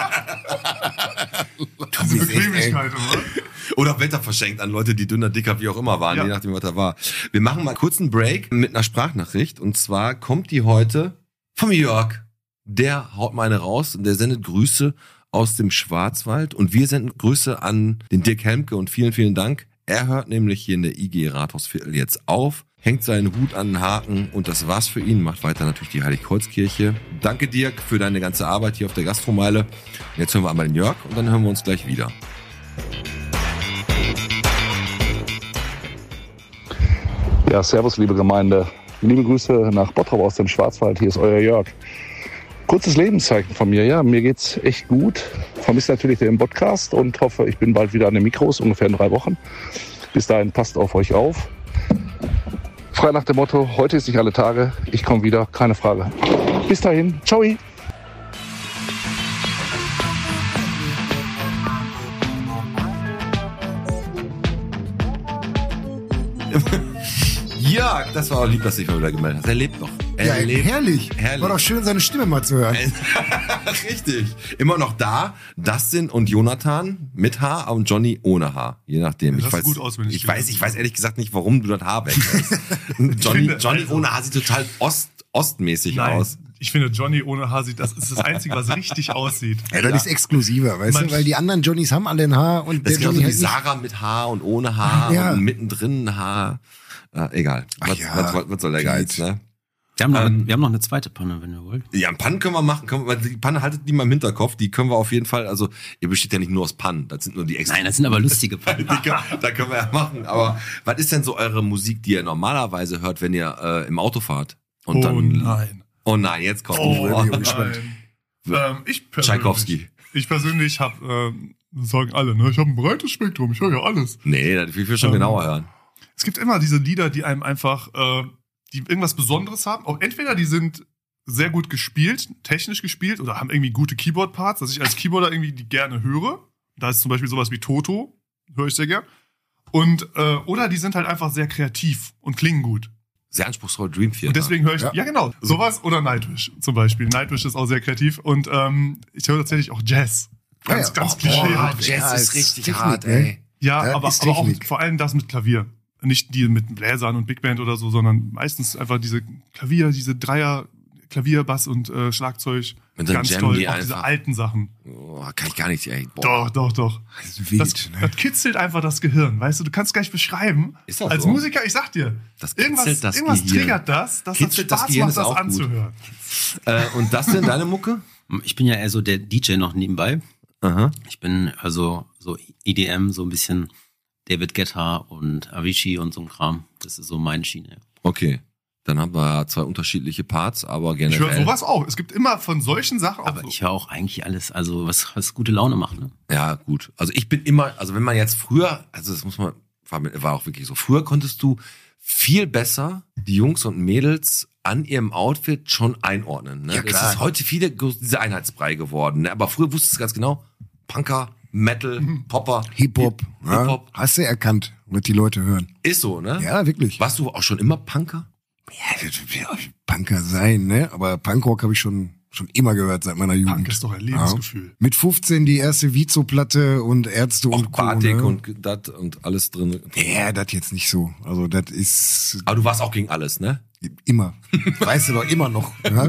Diese Bequemlichkeit, oder? Oder Wetter verschenkt an Leute, die dünner, dicker, wie auch immer waren, Ja. je nachdem, was da war. Wir machen mal kurz einen Break mit einer Sprachnachricht und zwar kommt die heute vom Jörg. Der haut meine raus und der sendet Grüße aus dem Schwarzwald und wir senden Grüße an den Dirk Helmke und vielen, vielen Dank. Er hört nämlich hier in der I G Rathausviertel jetzt auf, hängt seinen Hut an den Haken und das war's für ihn, macht weiter natürlich die Heiligkreuzkirche. Danke Dirk für deine ganze Arbeit hier auf der Gastromeile. Jetzt hören wir einmal den Jörg und dann hören wir uns gleich wieder. Ja, servus, liebe Gemeinde. Liebe Grüße nach Bottrop aus dem Schwarzwald. Hier ist euer Jörg. Kurzes Lebenszeichen von mir. Ja, mir geht's echt gut. Vermisse natürlich den Podcast und hoffe, ich bin bald wieder an den Mikros, ungefähr in drei Wochen. Bis dahin passt auf euch auf. Frei nach dem Motto, heute ist nicht alle Tage. Ich komme wieder, keine Frage. Bis dahin, ciao. Jörg, das war auch lieb, dass du dich mal wieder gemeldet hast. Er lebt noch. Er Ja, lebt. herrlich. Herrlich. War doch schön, seine Stimme mal zu hören. Richtig. Immer noch da. Dustin und Jonathan mit Haar und Johnny ohne Haar. Je nachdem. Ja, ich das weiß, ist gut auswendig ich gelernt. weiß, ich weiß ehrlich gesagt nicht, warum du das Haar weglässt. Johnny, finde, Johnny also- ohne Haar sieht total ost, ostmäßig Nein, aus. ich finde Johnny ohne Haar sieht, das ist das Einzige, was richtig aussieht. Ja, das ist exklusiver, weißt Man- du? Weil die anderen Johnnys haben alle ein Haar und Das der ist genauso Johnny wie halt nicht. Sarah mit Haar und ohne Haar Ja. und mittendrin ein Haar. Äh, egal. Ach Was, ja, was, was, was soll der Pete. Geiz, ne? Wir haben, noch, Ähm, wir haben noch eine zweite Panne, wenn ihr wollt. Ja, Pannen können wir machen. Können wir, die Panne haltet die mal im Hinterkopf. Die können wir auf jeden Fall, also ihr besteht ja nicht nur aus Pannen. Das sind nur die extra. Nein, das sind aber lustige Pannen. Die können, da können wir ja machen. Aber was ist denn so eure Musik, die ihr normalerweise hört, wenn ihr äh, im Auto fahrt? Und Oh dann, nein. Oh nein, jetzt kommt Oh oh, nein. Ähm, ich persönlich, Tschaikowski. Ich persönlich habe, ähm, das sagen alle, ne? Ich habe ein breites Spektrum, ich höre ja alles. Nee, das will ich schon Ähm, genauer hören. Es gibt immer diese Lieder, die einem einfach, äh, die irgendwas Besonderes haben. Auch entweder die sind sehr gut gespielt, technisch gespielt, oder haben irgendwie gute Keyboard-Parts, dass ich als Keyboarder irgendwie die gerne höre. Da ist zum Beispiel sowas wie Toto, höre ich sehr gern. Und, äh, oder die sind halt einfach sehr kreativ und klingen gut. Sehr anspruchsvoll, Dream Theater. Und deswegen höre ich, ja, Ja. genau, sowas oder Nightwish zum Beispiel. Nightwish ist auch sehr kreativ und ähm, ich höre tatsächlich auch Jazz. Ganz, Ja, ganz oh, klischee. boah, Ja, Jazz Ja, ist ist richtig Technik, hart, ne? ey. Ja, aber, ist aber auch Technik. vor allem das mit Klavier. Nicht die mit Bläsern und Big Band oder so, sondern meistens einfach diese Klavier, diese Dreier, Klavier, Bass und äh, Schlagzeug. Und dann ganz jammen toll. die Auch einfach. diese alten Sachen. Oh, kann ich gar nicht, ey. Boah. Doch, doch, doch. Das ist wild, Das, ne? das kitzelt einfach das Gehirn, weißt du? Du kannst gar nicht beschreiben. Ist das Als so? Musiker, ich sag dir, Das kitzelt irgendwas, das irgendwas Gehirn. triggert das, dass Kitzelt das das Spaß Gehirn macht, ist das auch gut. anzuhören. Äh, und das denn, deine Mucke? Ich bin ja eher so der D J noch nebenbei. Aha. Ich bin also so E D M, so ein bisschen David Guetta und Avicii und so ein Kram. Das ist so meine Schiene. Okay. Dann haben wir zwei unterschiedliche Parts, aber Ich generell. höre sowas auch. Es gibt immer von solchen Sachen auch Aber so. ich höre auch eigentlich alles, also was, was gute Laune macht. Ne? Ja, gut. Also ich bin immer, also wenn man jetzt früher, also das muss man, war, war auch wirklich so, früher konntest du viel besser die Jungs und Mädels an ihrem Outfit schon einordnen. Ne? Ja, klar. Es ist heute viele diese Einheitsbrei geworden. Ne? Aber früher wusstest du ganz genau, Punker, Metal, Popper, Hip-Hop. Ja, Hip-Hop. hast du erkannt, was die Leute hören. Ist so, ne? Ja, wirklich. Warst du auch schon immer Punker? Ja, das wird auch Punker sein, ne? Aber Punkrock habe ich schon schon immer gehört seit meiner Jugend. Punk ist doch ein Lebensgefühl. Ja. Mit fünfzehn die erste Vizo-Platte und Ärzte Auch und Co. Batik ne? und das und alles drin. Ja, das jetzt nicht so. Also das ist Aber du warst auch gegen alles, ne? immer. Weißt du doch immer noch. Ja?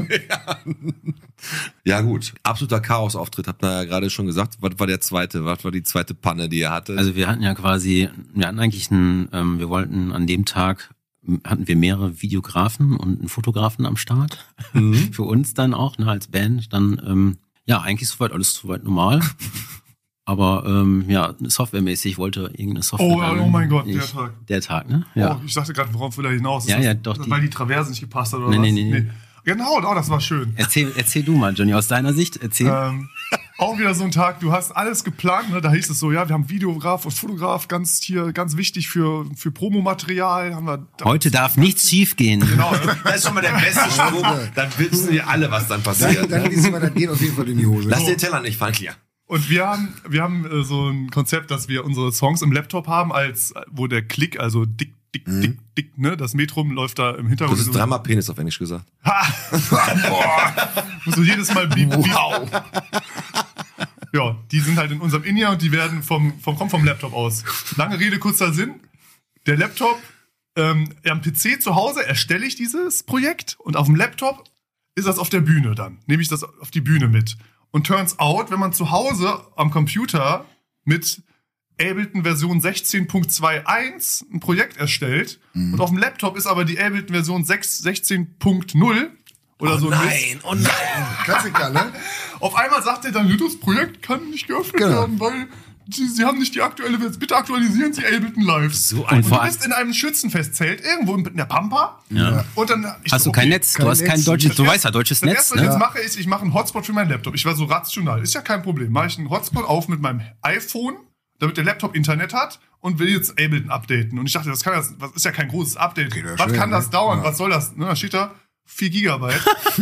Ja gut, absoluter Chaos-Auftritt, habt ihr ja gerade schon gesagt. Was war der zweite? Was war die zweite Panne, die ihr hattet? Also wir hatten ja quasi, wir hatten eigentlich einen, ähm, wir wollten an dem Tag, hatten wir mehrere Videografen und einen Fotografen am Start. Für uns dann auch, ne, als Band. Dann, ähm, ja, eigentlich soweit alles soweit normal. Aber ähm, ja, softwaremäßig wollte irgendeine Software. Oh, dann oh mein Gott, nicht. der Tag. Der Tag, ne? Ja. Oh, ich dachte gerade, worauf will er hinaus? Ist Ja, das, ja, doch, Weil die- die Traverse nicht gepasst hat oder Nee, was? nee, nee, nee. Genau, oh, das war schön. Erzähl, erzähl du mal, Johnny, aus deiner Sicht. Erzähl. Ähm, auch wieder so ein Tag, du hast alles geplant, ne? Da hieß es so, ja, wir haben Videograf und Fotograf, ganz hier, ganz wichtig für, für Promomaterial. Haben wir Heute darf nichts schief gehen. Genau, ne? Das ist schon mal der beste Spruch. Dann wissen wir alle, was dann passiert. Dann, dann wissen wir, das geht auf jeden Fall in die Hose. Lass den Teller nicht fallen, Klia. Und wir haben, wir haben äh, so ein Konzept, dass wir unsere Songs im Laptop haben, als wo der Klick, also dick, dick, dick, dick, ne, das Metrum läuft da im Hintergrund. Das ist dreimal Penis auf Englisch gesagt. Ha! Boah. Musst du jedes Mal bieb, bieb. Wow. Ja, die sind halt in unserem In-Ear und die werden vom, vom, kommen vom Laptop aus. Lange Rede, kurzer Sinn. Der Laptop, ähm, am P C zu Hause erstelle ich dieses Projekt und auf dem Laptop ist das auf der Bühne dann. Nehme ich das auf die Bühne mit. Und turns out, wenn man zu Hause am Computer mit Ableton Version sechzehn Punkt zweiundzwanzig ein Projekt erstellt Mhm. und auf dem Laptop ist aber die Ableton Version sechzehn Punkt null oder so ein Mist. oh nein. Klassiker, ne? Auf einmal sagt er dann, das Projekt kann nicht geöffnet Genau. werden, weil Sie, Sie haben nicht die aktuelle Version. Bitte aktualisieren Sie Ableton Live. So und vor du allem- bist in einem Schützenfestzelt irgendwo in der Pampa. Ja. Und dann ich Hast du okay, kein Netz? kein Du hast kein Netz. deutsches, du Das weißt ja, deutsches Das Netz, erste, was ich ne? jetzt mache, ist, ich mache einen Hotspot für meinen Laptop. Ich war so rational. Ist ja kein Problem. Mache ich einen Hotspot auf mit meinem iPhone, damit der Laptop Internet hat und will jetzt Ableton updaten. Und ich dachte, das kann das, das ist ja kein großes Update. Geht ja Was schnell, kann das ne? dauern? Ja. Was soll das? Ne, da steht da vier Gigabyte.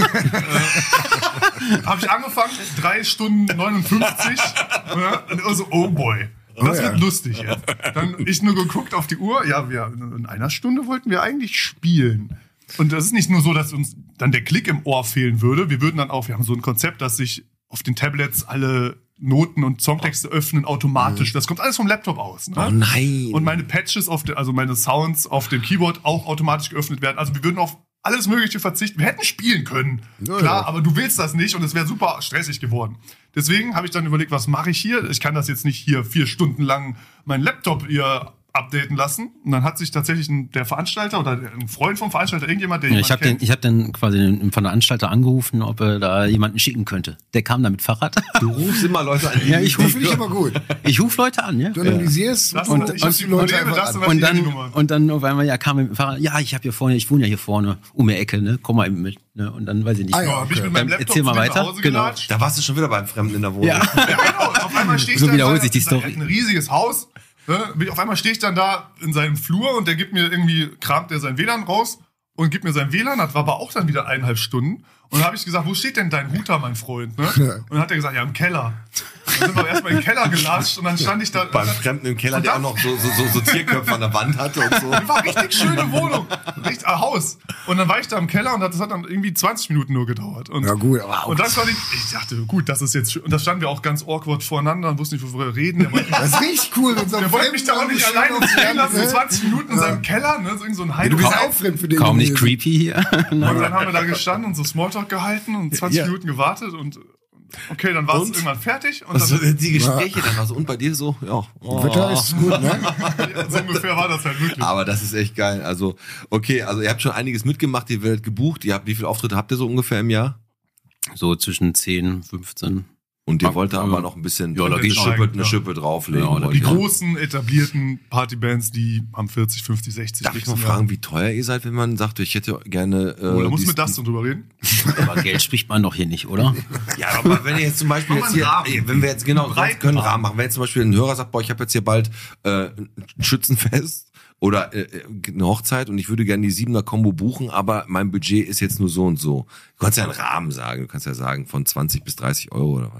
äh, Habe ich angefangen, drei Stunden neunundfünfzig. Ne? Und ich so, oh boy. Das Oh ja. wird lustig jetzt. Dann ich nur geguckt auf die Uhr. Ja, wir, in einer Stunde wollten wir eigentlich spielen. Und das ist nicht nur so, dass uns dann der Klick im Ohr fehlen würde. Wir würden dann auch, wir haben so ein Konzept, dass sich auf den Tablets alle Noten und Songtexte öffnen automatisch. Das kommt alles vom Laptop aus. Ne? Oh nein. Und meine Patches, auf der, also meine Sounds auf dem Keyboard auch automatisch geöffnet werden. Also wir würden auf alles Mögliche verzichten. Wir hätten spielen können. Ja, Klar, ja. aber du willst das nicht und es wäre super stressig geworden. Deswegen habe ich dann überlegt, was mache ich hier? Ich kann das jetzt nicht hier vier Stunden lang meinen Laptop hier updaten lassen. Und dann hat sich tatsächlich ein, der Veranstalter oder ein Freund vom Veranstalter, irgendjemand, der Ja, jemand ich habe den, kennt, ich hab dann quasi den von der Veranstalter angerufen, ob er da jemanden schicken könnte. Der kam da mit Fahrrad. Du rufst immer Leute an. Ja, ich Das ruf, finde ich aber gut. ich ruf Leute an, ja. Du analysierst Das- und, ich und hab die die Leute Probleme, einfach das an. und Und die dann, Handynummer. und dann auf einmal, ja, kam er mit dem Fahrrad, ja, ich habe hier vorne, ich wohne ja hier vorne, um die Ecke, ne, komm mal eben mit, ne, und dann weiß ich nicht. Ah, ja. Ja, hab ich mit Okay. meinem Dann Laptop erzähl mal zu mir weiter. nach Hause Genau. gelatscht. Da warst du schon wieder beim Fremden in der Wohnung. Ja. Ja, genau. Und auf einmal stehe ich So dann wiederholt da, sich die das ist Story. ein riesiges Haus. Ne? Auf einmal stehe ich dann da in seinem Flur und der gibt mir irgendwie, kramt der sein W L A N raus und gibt mir sein W L A N. Das war aber auch dann wieder eineinhalb Stunden. Und dann habe ich gesagt, wo steht denn dein Router, mein Freund? Ne? Und dann hat er gesagt, ja, im Keller. Dann sind wir erstmal in den Keller gelatscht und dann stand ich da. Beim Fremden im Keller, Und der auch dann- noch so, so, so, so Tierköpfe an der Wand hatte und so. Das war eine richtig schöne Wohnung. Richtig, äh, Haus. Und dann war ich da im Keller und das hat dann irgendwie zwanzig Minuten nur gedauert. Und, Ja, gut, aber und dann konnte ich, ich dachte, gut, das ist jetzt schön. Und da standen wir auch ganz awkward voreinander und wussten nicht, worüber wir reden. Der wollte, das ist richtig cool. Wenn so ein der wollte mich da auch nicht Fremder alleine schön stehen lassen, aufs zwanzig Minuten in Ja. seinem Keller, ne, so irgend so ein Du Heide. bist Und auch fremd für den. Kaum nicht gewesen. creepy hier. dann haben wir da gestanden und so Smalltalk gehalten und zwanzig Ja. Minuten gewartet und okay, dann war es Und? irgendwann fertig und Was dann, sind die Gespräche dann also und bei dir so? Ja. Oh. Wetter ist gut, ne? so ungefähr war das halt wirklich. Aber das ist echt geil. Also, okay, also ihr habt schon einiges mitgemacht, ihr werdet gebucht, ihr habt, wie viele Auftritte habt ihr so ungefähr im Jahr? So zwischen zehn, fünfzehn. Und ihr Ja, wollt da ja. aber noch ein bisschen Ja, da eine, geht Schippe, noch. eine Schippe drauflegen. Ja, da wollt Die ihr. großen, etablierten Partybands, die haben vierzig, fünfzig, sechzig. Darf ich Gigs mal im Jahr. fragen, wie teuer ihr seid, wenn man sagt, ich hätte gerne... Äh, Oh, da muss dies- mit das drüber reden. Aber Geld spricht man doch hier nicht, oder? Ja, aber wenn ihr jetzt zum Beispiel Mach jetzt mal hier, einen Rahmen. wenn wir jetzt genau, Einen wir breiten können einen Rahmen. Rahmen machen. Wenn jetzt zum Beispiel ein Hörer sagt, boah, ich habe jetzt hier bald äh, ein Schützenfest oder äh, eine Hochzeit und ich würde gerne die Siebener Combo buchen, aber mein Budget ist jetzt nur so und so. Du kannst ja einen Rahmen sagen, du kannst ja sagen von zwanzig bis dreißig Euro oder was.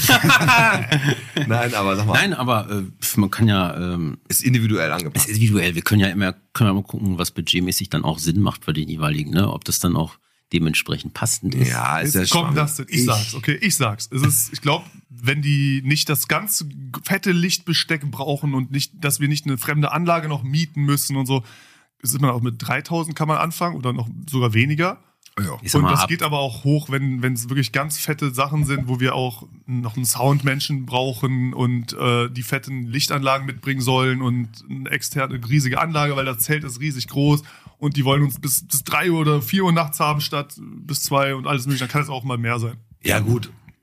Nein, aber sag mal, Nein, aber äh, man kann ja, ähm, ist individuell es angepasst. ist individuell. Wir können ja immer, können ja mal gucken, was budgetmäßig dann auch Sinn macht für den jeweiligen, ne? Ob das dann auch dementsprechend passend ist. Ja, ist ja Jetzt kommt spannend. das, ich, Ich- sag's, okay, ich sag's. Es ist, ich glaube, wenn die nicht das ganz fette Lichtbesteck brauchen und nicht, dass wir nicht eine fremde Anlage noch mieten müssen und so, ist man auch mit dreitausend kann man anfangen oder noch sogar weniger. Ja. Ich sag Und mal, das ab, geht aber auch hoch, wenn wenn es wirklich ganz fette Sachen sind, wo wir auch noch einen Soundmenschen brauchen und äh, die fetten Lichtanlagen mitbringen sollen und eine externe riesige Anlage, weil das Zelt ist riesig groß und die wollen uns bis bis drei Uhr oder vier Uhr nachts haben statt bis zwei und alles mögliche. Dann kann es auch mal mehr sein. Ja gut,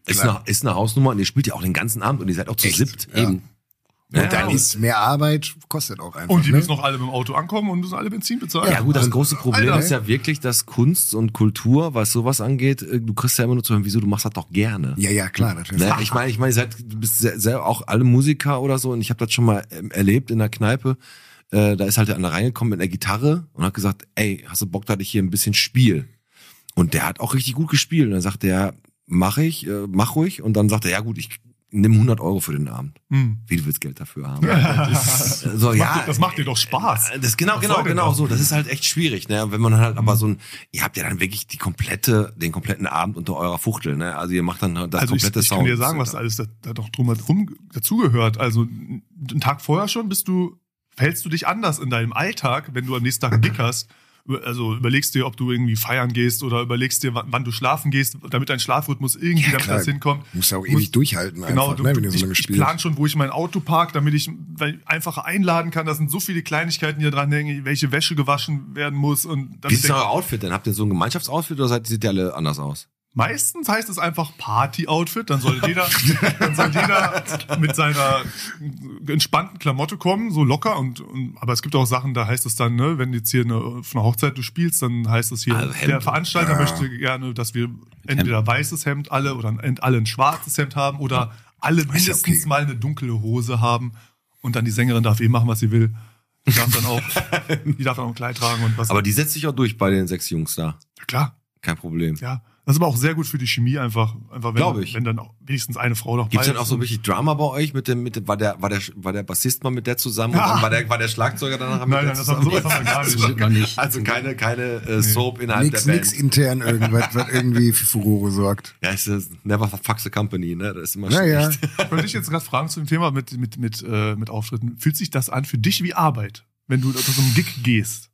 Ist Klar. eine, ist eine Hausnummer und ihr spielt ja auch den ganzen Abend und ihr seid auch zu Echt? siebt. Ja. Eben. Und Ja, dann und- ist mehr Arbeit, kostet auch einfach. Und die ne? müssen noch alle mit dem Auto ankommen und müssen alle Benzin bezahlen. Ja gut, das Und- große Problem Alter. ist ja wirklich, dass Kunst und Kultur, was sowas angeht, äh, du kriegst ja immer nur zu hören, wieso, du machst das doch gerne. Ja, ja, klar. Das Ne? Ich meine, ich meine, ihr seid, du bist sehr, sehr auch alle Musiker oder so und ich habe das schon mal ähm, erlebt in der Kneipe. Äh, da ist halt einer reingekommen mit einer Gitarre und hat gesagt, ey, hast du Bock, dass ich hier ein bisschen spiel? Und der hat auch richtig gut gespielt. Und dann sagt er, mach ich, äh, mach ruhig. Und dann sagt er, ja gut, ich nimm hundert Euro für den Abend. Hm. Wie, du willst Geld dafür haben? Das, so, Das, ja, macht, dir- das macht dir doch Spaß. das genau, Was genau, soll denn genau das? so. Das ist halt echt schwierig, ne? Wenn man halt aber so ein, ihr habt ja dann wirklich die komplette, den kompletten Abend unter eurer Fuchtel, ne? Also ihr macht dann das Also ich, komplette ich Sound. kann dir sagen, was da alles da, da doch drumherum dazugehört. Also einen Tag vorher schon bist du, verhältst du dich anders in deinem Alltag, wenn du am nächsten Tag einen Gig hast. Also überlegst dir, ob du irgendwie feiern gehst oder überlegst dir, wann, wann du schlafen gehst, damit dein Schlafrhythmus irgendwie Ja, damit klar. das hinkommt. Du musst ja auch Du ewig musst- durchhalten Genau, einfach, du, ne, du, wenn du so ich, lange ich spielst. plan schon, wo ich mein Auto park, damit ich weil einfacher einladen kann. Das sind so viele Kleinigkeiten, die da dran hängen, welche Wäsche gewaschen werden muss. Und Wie damit ist euer Outfit denn? Habt ihr so ein Gemeinschaftsoutfit oder seid, seht ihr alle anders aus? Meistens heißt es einfach Party-Outfit, dann soll jeder, dann soll jeder mit seiner entspannten Klamotte kommen, so locker und, und aber es gibt auch Sachen, da heißt es dann, ne, wenn jetzt hier eine, auf einer Hochzeit du spielst, dann heißt es hier, Also Hemd. der Veranstalter Ja. möchte gerne, dass wir entweder weißes Hemd alle oder ein, alle ein schwarzes Hemd haben oder alle Ist ja mindestens okay. mal eine dunkle Hose haben und dann die Sängerin darf eh machen, was sie will. Die darf dann auch, die darf dann auch ein Kleid tragen und was. Aber die setzt sich auch durch bei den sechs Jungs da. Ja, klar. Kein Problem. Ja, das ist aber auch sehr gut für die Chemie einfach. einfach wenn, Glaub ich. Wenn dann auch wenigstens eine Frau noch Gibt's bei denn auch ist so und- richtig Drama bei euch mit dem, mit dem, war der, war der, war der Bassist mal mit der zusammen und Ja. dann war der, war der Schlagzeuger danach mit Nein, der nein, das haben, sowas zusammen? haben wir gar Das nicht. wird man nicht. Also keine, keine äh, Soap innerhalb Nix, der nix Band. intern irgendwas, was irgendwie für Furore sorgt. Ja, ist das never fuck the company, ne? Das ist immer Ja, ja. schlecht. Ich wollte dich jetzt gerade fragen zu dem Thema mit, mit, mit, äh, mit Auftritten. Fühlt sich das an für dich wie Arbeit, wenn du zu so einem Gig gehst?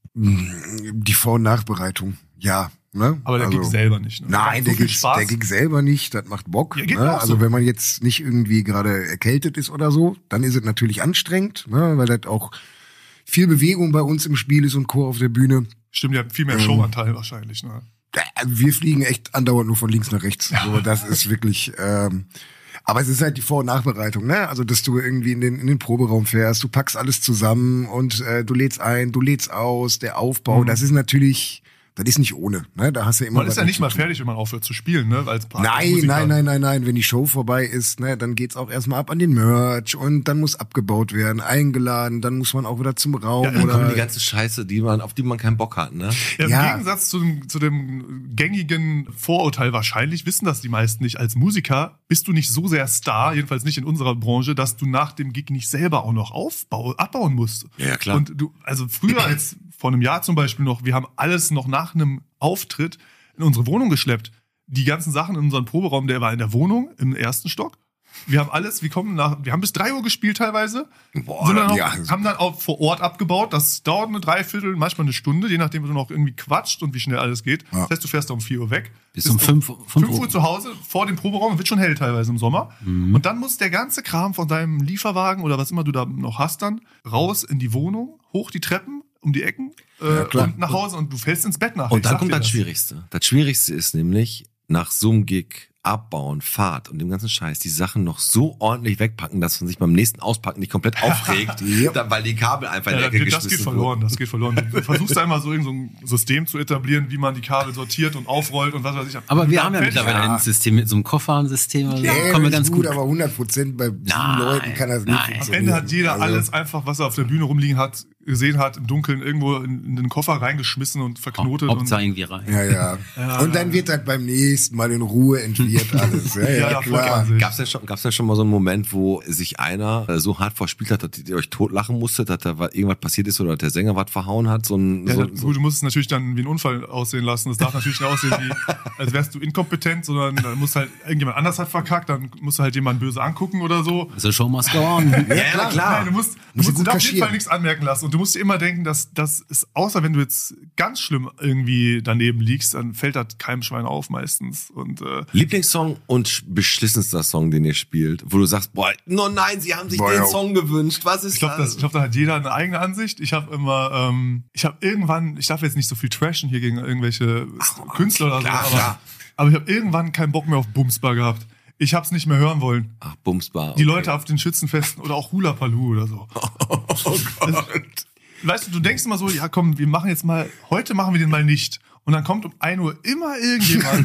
Die Vor- und Nachbereitung, ja. Ne? Aber der Also- Gig selber nicht. Ne? Nein, so der viel Gig, Spaß. der Gig selber nicht, das macht Bock. Ja, geht ne? mir auch Also so. wenn man jetzt nicht irgendwie gerade erkältet ist oder so, dann ist es natürlich anstrengend, ne? Weil das auch viel Bewegung bei uns im Spiel ist und Chor auf der Bühne. Stimmt, ja, viel mehr Showanteil wahrscheinlich. Ne? Ja, wir fliegen echt andauernd nur von links nach rechts. So, das ist wirklich. Ähm, aber es ist halt die Vor- und Nachbereitung, ne? Also dass du irgendwie in den in den Proberaum fährst, du packst alles zusammen und äh, du lädst ein, du lädst aus, der Aufbau. Mhm. Das ist natürlich, das ist nicht ohne, ne? Da hast du immer. Man was ist ja nicht zu mal tun. fertig, wenn man aufhört zu spielen, ne? Als Nein, Musiker. nein, nein, nein, nein. Wenn die Show vorbei ist, ne, dann geht's auch erstmal ab an den Merch und dann muss abgebaut werden, eingeladen, dann muss man auch wieder zum Raum Ja, Dann kommt oder. die ganze Scheiße, die man, auf die man keinen Bock hat, ne? Ja, Im Ja. Gegensatz zu dem, zu dem gängigen Vorurteil wahrscheinlich, wissen das die meisten nicht. Als Musiker bist du nicht so sehr Star, jedenfalls nicht in unserer Branche, dass du nach dem Gig nicht selber auch noch aufbau, abbauen musst. Ja, ja, klar. Und du, also früher als vor einem Jahr zum Beispiel noch, wir haben alles noch nach einem Auftritt in unsere Wohnung geschleppt. Die ganzen Sachen in unserem Proberaum, der war in der Wohnung im ersten Stock. Wir haben alles, wir kommen nach, wir haben bis drei Uhr gespielt teilweise. Boah, sind dann auch, ja. haben dann auch vor Ort abgebaut. Das dauert eine Dreiviertel, manchmal eine Stunde, je nachdem, wie du noch irgendwie quatscht und wie schnell alles geht. Ja. Das heißt, du fährst da um vier Uhr weg. Bis bist um fünf- fünf fünf Uhr. Uhr zu Hause vor dem Proberaum, wird schon hell teilweise im Sommer. Mhm. Und dann muss der ganze Kram von deinem Lieferwagen oder was immer du da noch hast dann, raus in die Wohnung, hoch die Treppen, um die Ecken äh, Ja, klar. und nach Hause und du fällst ins Bett nachher. Und Ich dann sag kommt dir das Schwierigste. Das Schwierigste ist nämlich, nach so einem Gig abbauen, Fahrt und dem ganzen Scheiß, die Sachen noch so ordentlich wegpacken, dass man sich beim nächsten Auspacken nicht komplett aufregt, Yep. dann, weil die Kabel einfach in Ja, die Ecke das, das geschmissen geht verloren, wurden. das geht verloren. Du versuchst einmal so irgendein so ein System zu etablieren, wie man die Kabel sortiert und aufrollt und was weiß ich. Aber Und wir dann haben ja fällt- mittlerweile ein System mit so einem Koffersystem. Also Ja, kommen wir ist ganz gut, gut. aber hundert Prozent bei sieben Nein, Leuten kann das nicht nein. Am funktionieren. Ende hat jeder Also, alles einfach, was er auf der Bühne rumliegen hat, gesehen hat, im Dunkeln irgendwo in, in den Koffer reingeschmissen und verknotet. und, Hauptsache irgendwie rein. Ja, ja. Und dann wird das beim nächsten Mal in Ruhe entwirrt alles. Ja, ja, Ja, da freut klar. man sich. Gab's denn schon, gab's denn schon mal so einen Moment, wo sich einer äh, so hart verspielt hat, dass ihr euch totlachen musstet, dass da wa- irgendwas passiert ist oder dass der Sänger was verhauen hat? So ein, Ja, so, da- so, gut, du musst es natürlich dann wie ein Unfall aussehen lassen. Es darf natürlich nicht aussehen, wie, als wärst du inkompetent, sondern dann muss halt irgendjemand anders hat verkackt, dann musst du halt jemanden böse angucken oder so. The show must go on. ja, ja, klar. Nein, du musst, du Musst du musst gut dir auf jeden kaschieren. Fall nichts anmerken lassen. Und du musst dir immer denken, dass das ist, außer wenn du jetzt ganz schlimm irgendwie daneben liegst, dann fällt das keinem Schwein auf meistens. Und äh, Lieblingssong und sch- beschissenster Song, den ihr spielt, wo du sagst, boah, no nein, sie haben sich Boah, den ja. Song gewünscht. Was ist ich glaube, das? ich glaub, da hat jeder eine eigene Ansicht. Ich habe immer, ähm, ich habe irgendwann, ich darf jetzt nicht so viel trashen hier gegen irgendwelche Künstler oder klar, so, aber, klar. aber ich habe irgendwann keinen Bock mehr auf Bumsbar gehabt. Ich hab's nicht mehr hören wollen. Ach, Bumsbar. Die okay. Leute auf den Schützenfesten oder auch Hula Paloo oder so. Oh Gott. Weißt du, du denkst immer so, ja komm, wir machen jetzt mal, heute machen wir den mal nicht. Und dann kommt um ein Uhr immer irgendjemand.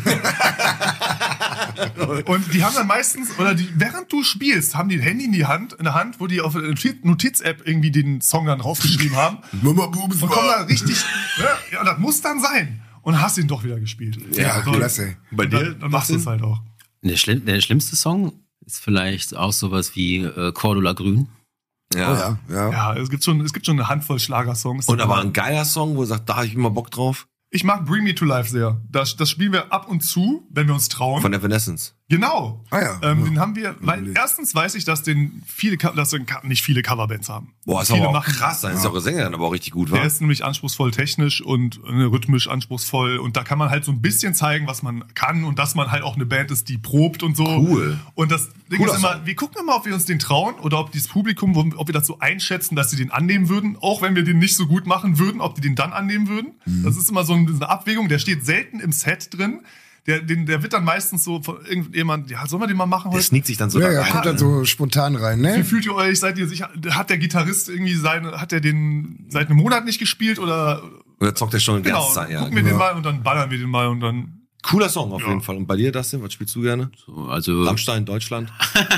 Und die haben dann meistens, oder die, während du spielst, haben die ein Handy in die Hand, in der Hand, wo die auf der Notiz-App irgendwie den Song dann draufgeschrieben haben. Mama Und Bumsbar. kommen da richtig, ne? Ja, das muss dann sein. Und hast ihn doch wieder gespielt. Ja, so, klasse. Bei dir? Dann, dann machst du es halt auch. Der, schlimm, der schlimmste Song ist vielleicht auch sowas wie äh, Cordula Grün. Ja. Oh ja, ja. Ja, es gibt schon, es gibt schon eine Handvoll Schlagersongs. Und aber ein geiler Song, wo er sagt, da habe ich immer Bock drauf. Ich mag Bring Me to Life sehr. Das, das spielen wir ab und zu, wenn wir uns trauen. Von Evanescence. Genau. Ah ja. Ähm, Ja. Den haben wir, weil Natürlich. erstens weiß ich, dass den viele, Co- dass den Co- nicht viele Coverbands haben. Boah, ist viele aber auch machen- krass. Dann ist ja eure Sängerin aber auch richtig gut, Der wa? ist nämlich anspruchsvoll technisch und äh, rhythmisch anspruchsvoll und da kann man halt so ein bisschen zeigen, was man kann und dass man halt auch eine Band ist, die probt und so. Cool. Und das Ding Cooler ist immer, Song. wir gucken immer, ob wir uns den trauen oder ob dieses Publikum, wo- ob wir das so einschätzen, dass sie den annehmen würden, auch wenn wir den nicht so gut machen würden, ob die den dann annehmen würden. Mhm. Das ist immer so eine Abwägung, der steht selten im Set drin. Der, den, der wird dann meistens so von irgendjemand, ja, sollen wir den mal machen Der heute? sneakt sich dann so Ja, da ja, rein. kommt dann so spontan rein, Wie ne? fühlt ihr euch? Seid ihr sicher? Hat der Gitarrist irgendwie seine, hat er den seit einem Monat nicht gespielt oder? Oder zockt er schon die Genau, ganze Zeit? Ja, gucken wir den mal und dann ballern wir den mal und dann. Cooler Song auf Ja. jeden Fall. Und bei dir, Dustin, was spielst du gerne? So, also Rammstein, Deutschland?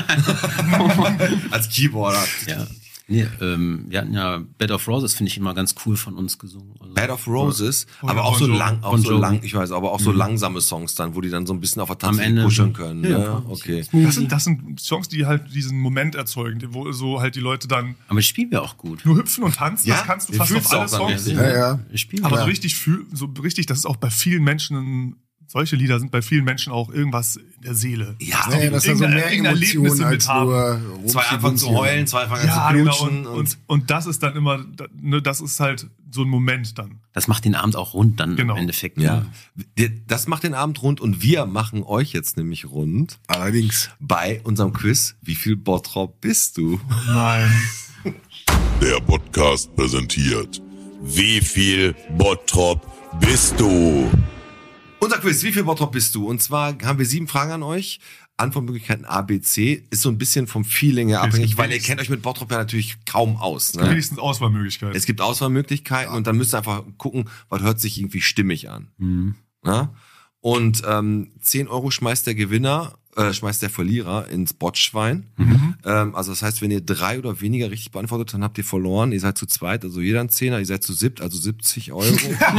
Als Keyboarder. ja. Nee, ähm, wir hatten ja Bed of Roses, finde ich immer ganz cool von uns gesungen. Also, Bed of Roses, Oh, aber ja, auch so Bon Jovi. lang, auch Bon so Jovi. lang, ich weiß, aber auch so langsame Songs dann, wo die dann so ein bisschen auf der Tanzfläche Ende kuscheln so. können. Ja, Ja, ja. okay. Das sind, das sind Songs, die halt diesen Moment erzeugen, wo so halt die Leute dann Aber das spielen wir auch gut. nur hüpfen und tanzen. Ja, Das kannst du ihr fast fühlt's auf alle auch dann Songs. richtig. Ja, ja. Wir spielen Aber ja. so richtig, fühl, so richtig, das ist auch bei vielen Menschen, ein- solche Lieder sind bei vielen Menschen auch irgendwas in der Seele. Ja, Ja, ja, dass da so Irgendeine- mehr irgendeine Emotionen Erlebnisse als mit haben. nur zwei anfangen zu heulen, zwei fangen Ja, an zu genau. knutschen. Und, und, und das ist dann immer, da- ne, das ist halt so ein Moment dann. Das macht den Abend auch rund dann Genau. im Endeffekt. ja, Ne? Der- das macht den Abend rund und wir machen euch jetzt nämlich rund Allerdings. bei unserem Quiz. Wie viel Bottrop bist du? Nein. Der Podcast präsentiert. Wie viel Bottrop bist du? Unser Quiz, wie viel Bottrop bist du? Und zwar haben wir sieben Fragen an euch. Antwortmöglichkeiten A, B, C. Ist so ein bisschen vom Feeling her Okay, abhängig, es weil ihr gibt kennt euch mit Bottrop ja natürlich kaum aus. Ne? Wenigstens Auswahlmöglichkeiten. Es gibt Auswahlmöglichkeiten und dann müsst ihr einfach gucken, was hört sich irgendwie stimmig an. Mhm. Ja? Und ähm, zehn Euro schmeißt der Gewinner, äh, schmeißt der Verlierer ins Botschwein. Mhm. Ähm, also das heißt, wenn ihr drei oder weniger richtig beantwortet, dann habt ihr verloren. Ihr seid zu zweit, also jeder ein Zehner. Ihr seid zu siebt, also siebzig Euro.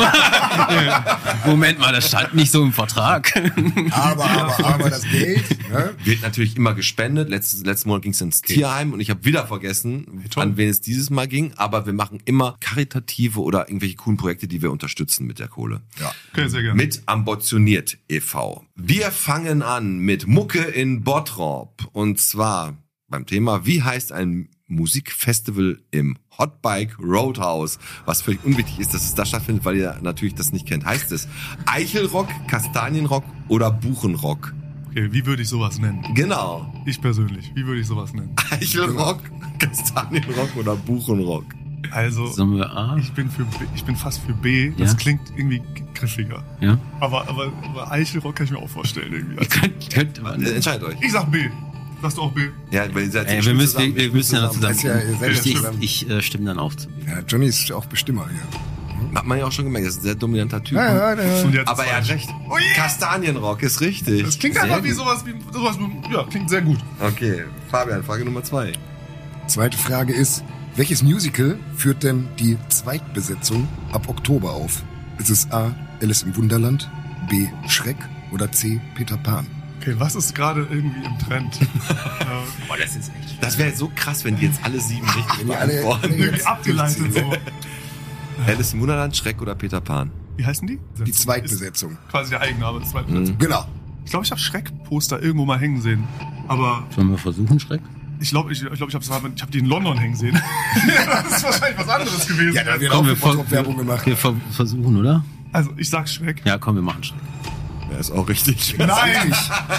Moment mal, das stand nicht so im Vertrag. Aber, aber, aber das Geld, ne? Wird natürlich immer gespendet. Letztes, letzten Monat ging es ins Tierheim und ich habe wieder vergessen, toll. an wen es dieses Mal ging. Aber wir machen immer karitative oder irgendwelche coolen Projekte, die wir unterstützen mit der Kohle. Ja. Okay, sehr gerne. Mit Ambitioniert e V. Wir fangen an mit Mucke in Bottrop. Und zwar beim Thema, wie heißt ein Musikfestival im Hotbike Roadhouse? Was völlig unwichtig ist, dass es da stattfindet, weil ihr natürlich das nicht kennt. Heißt es Eichelrock, Kastanienrock oder Buchenrock? Okay, wie würde ich sowas nennen? Genau. Ich persönlich, wie würde ich sowas nennen? Eichelrock, Kastanienrock oder Buchenrock? Also, Sollen wir A? ich bin für B, ich bin fast für B. Das Ja? klingt irgendwie griffiger. Ja? Aber, aber, aber Eichelrock kann ich mir auch vorstellen irgendwie. Also, Könnt, könnte man. Äh, Entscheidet euch. ich sag B. Sagst du auch B? Ja, weil ihr seid Ey, so wir schön müssen, zusammen, wir, wir müssen ja noch zusammen. Ist ja- ihr seid ich ja ich, zusammen. ich äh, stimme dann auf zu B. Ja, Johnny ist auch Bestimmer hier. Hat man ja auch schon gemerkt, das ist ein sehr dominanter Typ. Ja, ja, der, Und jetzt Aber er hat zwei. recht. Oh yeah! Kastanienrock ist richtig. Das klingt Sehr einfach wie gut. sowas, wie sowas, wie- ja, klingt sehr gut. Okay, Fabian, Frage Nummer zwei. Zweite Frage ist, welches Musical führt denn die Zweitbesetzung ab Oktober auf? Ist es A, Alice im Wunderland, B, Schreck oder C, Peter Pan? Okay, was ist gerade irgendwie im Trend? äh, Boah, das ist echt. Das wäre so krass, wenn die jetzt alle sieben richtig Wenn die alle- beantworten. irgendwie abgeleitet so. Alice im Wunderland, Schreck oder Peter Pan? Wie heißen die? Die Zweitbesetzung. Ist quasi der Eigenname des Zweitbesetzung. Genau. Ich glaube, ich habe Schreck-Poster irgendwo mal hängen sehen. Aber Sollen wir versuchen, Schreck? ich glaube, ich, ich, glaub, ich habe ich hab die in London hängen sehen. Das ist wahrscheinlich was anderes gewesen. Ja, da wird Komm, auch wir, für ver Werbung gemacht. wir ver versuchen, oder? Also, ich sag Schreck. Ja, komm, wir machen Schreck. Ja, ist auch richtig. Nein!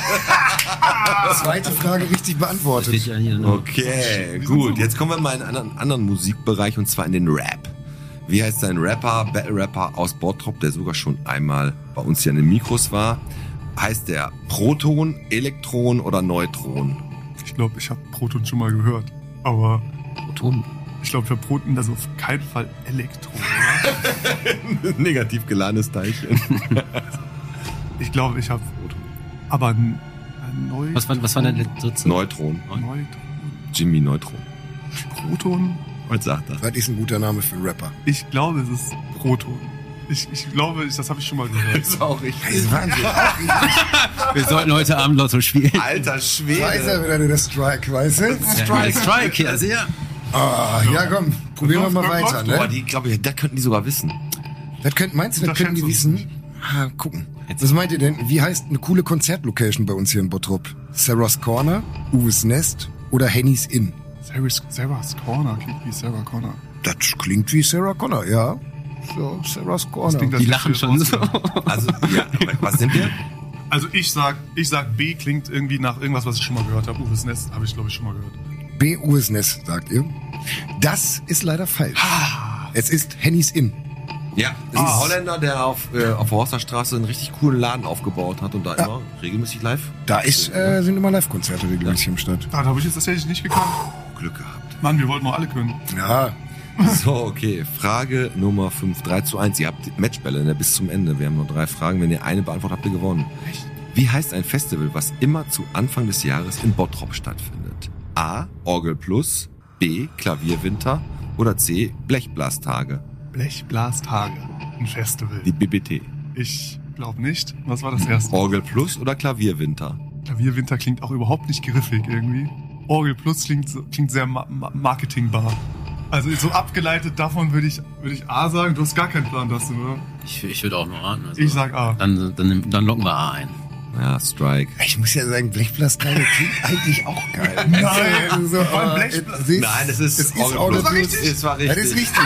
Zweite Frage richtig Steht beantwortet. ja hier noch. Okay, sind gut. so- Jetzt kommen wir mal in einen anderen, anderen Musikbereich und zwar in den Rap. Wie heißt ein Rapper, Battle Rapper aus Bottrop, der sogar schon einmal bei uns hier an den Mikros war? heißt der Proton, Elektron oder Neutron? Ich glaube, ich habe Proton schon mal gehört. Aber Proton. ich glaube, ich habe Proton, also auf keinen Fall Elektron. Negativ geladenes Teilchen. Ich glaube, ich habe Proton. Aber ein, ein Neutron. Was war, was war denn der dritte? Neutron. Neutron. Jimmy Neutron. Proton? Was sagt er? Das ist ein guter Name für einen Rapper. Ich glaube, es ist Proton. Ich, ich glaube, ich, das habe ich schon mal gehört. Ist auch richtig. Das ist Wahnsinn. Auch richtig. Wir sollten heute Abend Lotto spielen. Alter Da ist Schwede. er wieder, der Strike, weißt du? Strike, Strike, ja, sehr. Ah, ja, komm, probieren wir mal weiter, Boah, ne? die, glaube ich, das könnten die sogar wissen. Das könnt, meinst du, das könnten die Unterschätzen wissen? Ha, gucken. Was meint ihr denn? Wie heißt eine coole Konzertlocation bei uns hier in Bottrop? Sarah's Corner, Uwes Nest oder Henny's Inn? Sarah's, Sarah's Corner klingt wie Sarah Connor. Das klingt wie Sarah Connor, ja. So, Sarah's Corner. klingt, Die lachen schon so. Also, ja, was sind wir? Also ich sag, ich sag B klingt irgendwie nach irgendwas, was ich schon mal gehört habe. Uwes Nest habe ich, glaube ich, schon mal gehört. B. Uwes Nest, sagt ihr? Das ist leider falsch. Es ist Henny's Inn. Ja, das ist ein Holländer, der auf, äh, auf der Horsterstraße einen richtig coolen Laden aufgebaut hat und da immer regelmäßig live. Da ist, äh, sind immer Live-Konzerte regelmäßig im Stadt. Ah, da habe ich jetzt tatsächlich nicht gekannt. Glück gehabt. Mann, wir wollten noch alle können. Ja, So, okay. Frage Nummer fünf. drei zu eins. Ihr habt Matchbälle, ne, bis zum Ende. Wir haben noch drei Fragen. Wenn ihr eine beantwortet, habt ihr gewonnen. Echt? Wie heißt ein Festival, was immer zu Anfang des Jahres in Bottrop stattfindet? A. Orgel Plus, B. Klavierwinter oder C. Blechblastage? Blechblastage. Ein Festival. Die B B T. Ich glaube nicht. Was war das erste? Orgel Plus oder Klavierwinter? Klavierwinter klingt auch überhaupt nicht griffig irgendwie. Orgel Plus klingt, so- klingt sehr ma ma marketingbar. Also so abgeleitet davon würde ich, würde ich A sagen. Du hast gar keinen Plan, Dustin, oder? Ich, ich würde auch nur raten. Also Ich sag A. Dann, dann, dann locken wir A ein. Ja, Strike. ich muss ja sagen, Blechblastage klingt eigentlich auch geil. Nein, so, vor allem äh, Blechblas- es ist- Nein, es ist es ist Orgel Orgel Plus. Plus. richtig. Es war richtig. Das ist richtig.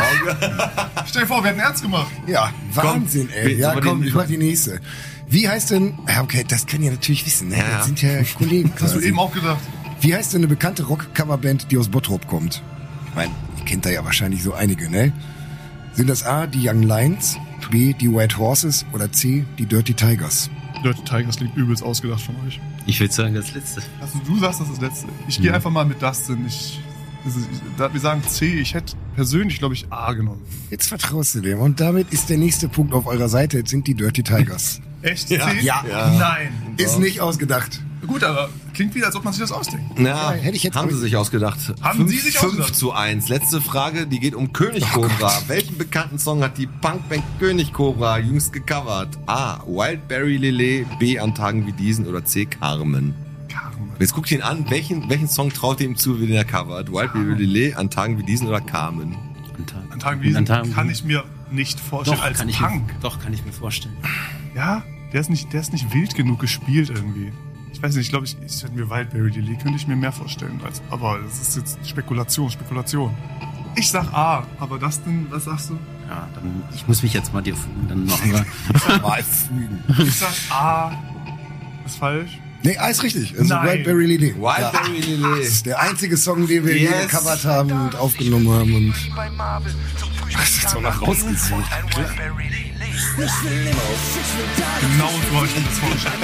Stell dir vor, wir hätten Ernst gemacht. Ja, Wahnsinn, ey. wir- Ja, sollen wir komm, den- ich mach die nächste. Wie heißt denn, ja, okay, das können ihr natürlich wissen, ne? Ja, ja. Das sind ja Kollegen Hast du quasi. eben auch gedacht. Wie heißt denn eine bekannte Rock-Coverband, die aus Bottrop kommt? Ich meine, ihr kennt da ja wahrscheinlich so einige, ne? Sind das A, die Young Lions, B, die White Horses oder C, die Dirty Tigers? Dirty Tigers klingt übelst ausgedacht von euch. Ich würde sagen, das letzte. Also du sagst, das ist das Letzte. Ich gehe einfach mal mit Dustin. Ich, das ist, ich, da, wir sagen C. Ich hätte persönlich, glaube ich, A genommen. Jetzt vertraust du dem. Und damit ist der nächste Punkt auf eurer Seite. Jetzt sind die Dirty Tigers. Echt? Ja. C? Ja. Nein. Ist nicht ausgedacht. Gut, aber klingt wieder, als ob man sich das ausdenkt. Ja, hätte ich jetzt haben auch- sie sich ausgedacht. Haben fünf, Sie sich fünf ausgedacht? zu eins. Letzte Frage, die geht um König Cobra. Welchen bekannten Song hat die Punkband König Cobra jüngst gecovert? A. Wildberry Lillet, B. An Tagen wie diesen oder C. Carmen. Carmen. Jetzt guckt ihn an, welchen, welchen Song traut ihr ihm zu, wie den er covert? Wildberry Lillet, An Tagen wie diesen oder Carmen? An Tagen wie diesen An Tagen kann wie- ich mir nicht vorstellen Doch, als kann ich Punk. mir, doch, kann ich mir vorstellen. Ja, der ist nicht, der ist nicht wild genug gespielt irgendwie. Ich weiß nicht, ich glaube, ich, ich hätte mir Wildberry Lillet, könnte ich mir mehr vorstellen. Als, aber das ist jetzt Spekulation, Spekulation. Ich sag A, aber Dustin, was sagst du? Ja, dann, ich muss mich jetzt mal dir fügen, dann machen wir. Mal fügen. Ich sag A. Ist falsch. Nee, alles richtig. Also Nein. Wildberry Lillet. Wildberry Das Lillet. ist der einzige Song, den wir hier Yes. gecovert haben und aufgenommen haben. Und das ist so nach rausgesucht. Genau so habe ich mir das vorgestellt.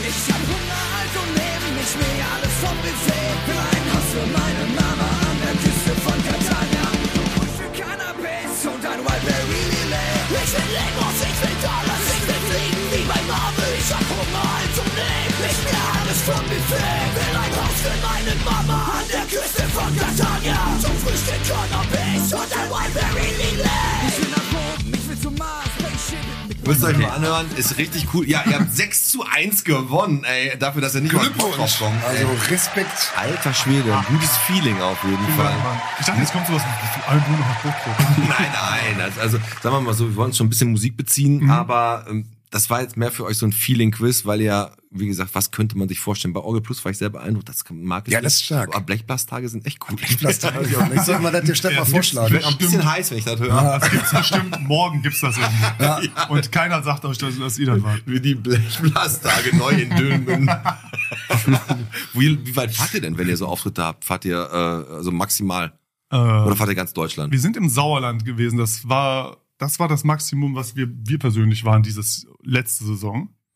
Müsst ihr euch mal anhören, ist richtig cool. Ja, ihr habt sechs zu eins gewonnen, ey, dafür, dass ihr nicht mal Bottrop kommt. Also Also, Respekt. alter Schwede, ein gutes Feeling auf jeden Fall. Ich dachte, jetzt kommt sowas wie Album nach Bottrop. Nein, nein, also, also sagen wir mal so, wir wollen uns schon ein bisschen Musik beziehen, aber ähm, das war jetzt mehr für euch so ein Feeling-Quiz, weil ja, wie gesagt, was könnte man sich vorstellen? Bei Orgel Plus war ich sehr beeindruckt, das mag ich. Ja, das ist stark. Aber Blechblastage sind echt cool. Blechblastage. Ich soll mal das der Stadt mal Ja, vorschlagen. Ich bin auch ein bisschen heiß, wenn ich das höre. Das gibt's bestimmt, morgen gibt's das irgendwie. Und keiner sagt euch, dass, dass ihr das wart. Wie die Blechblastage neu in Dülmen. wie, wie weit fahrt ihr denn, wenn ihr so Auftritte habt? Fahrt ihr äh, also maximal? Äh, Oder fahrt ihr ganz Deutschland? wir sind im Sauerland gewesen. Das war, das war das Maximum, was wir, wir persönlich waren, dieses letzte Saison.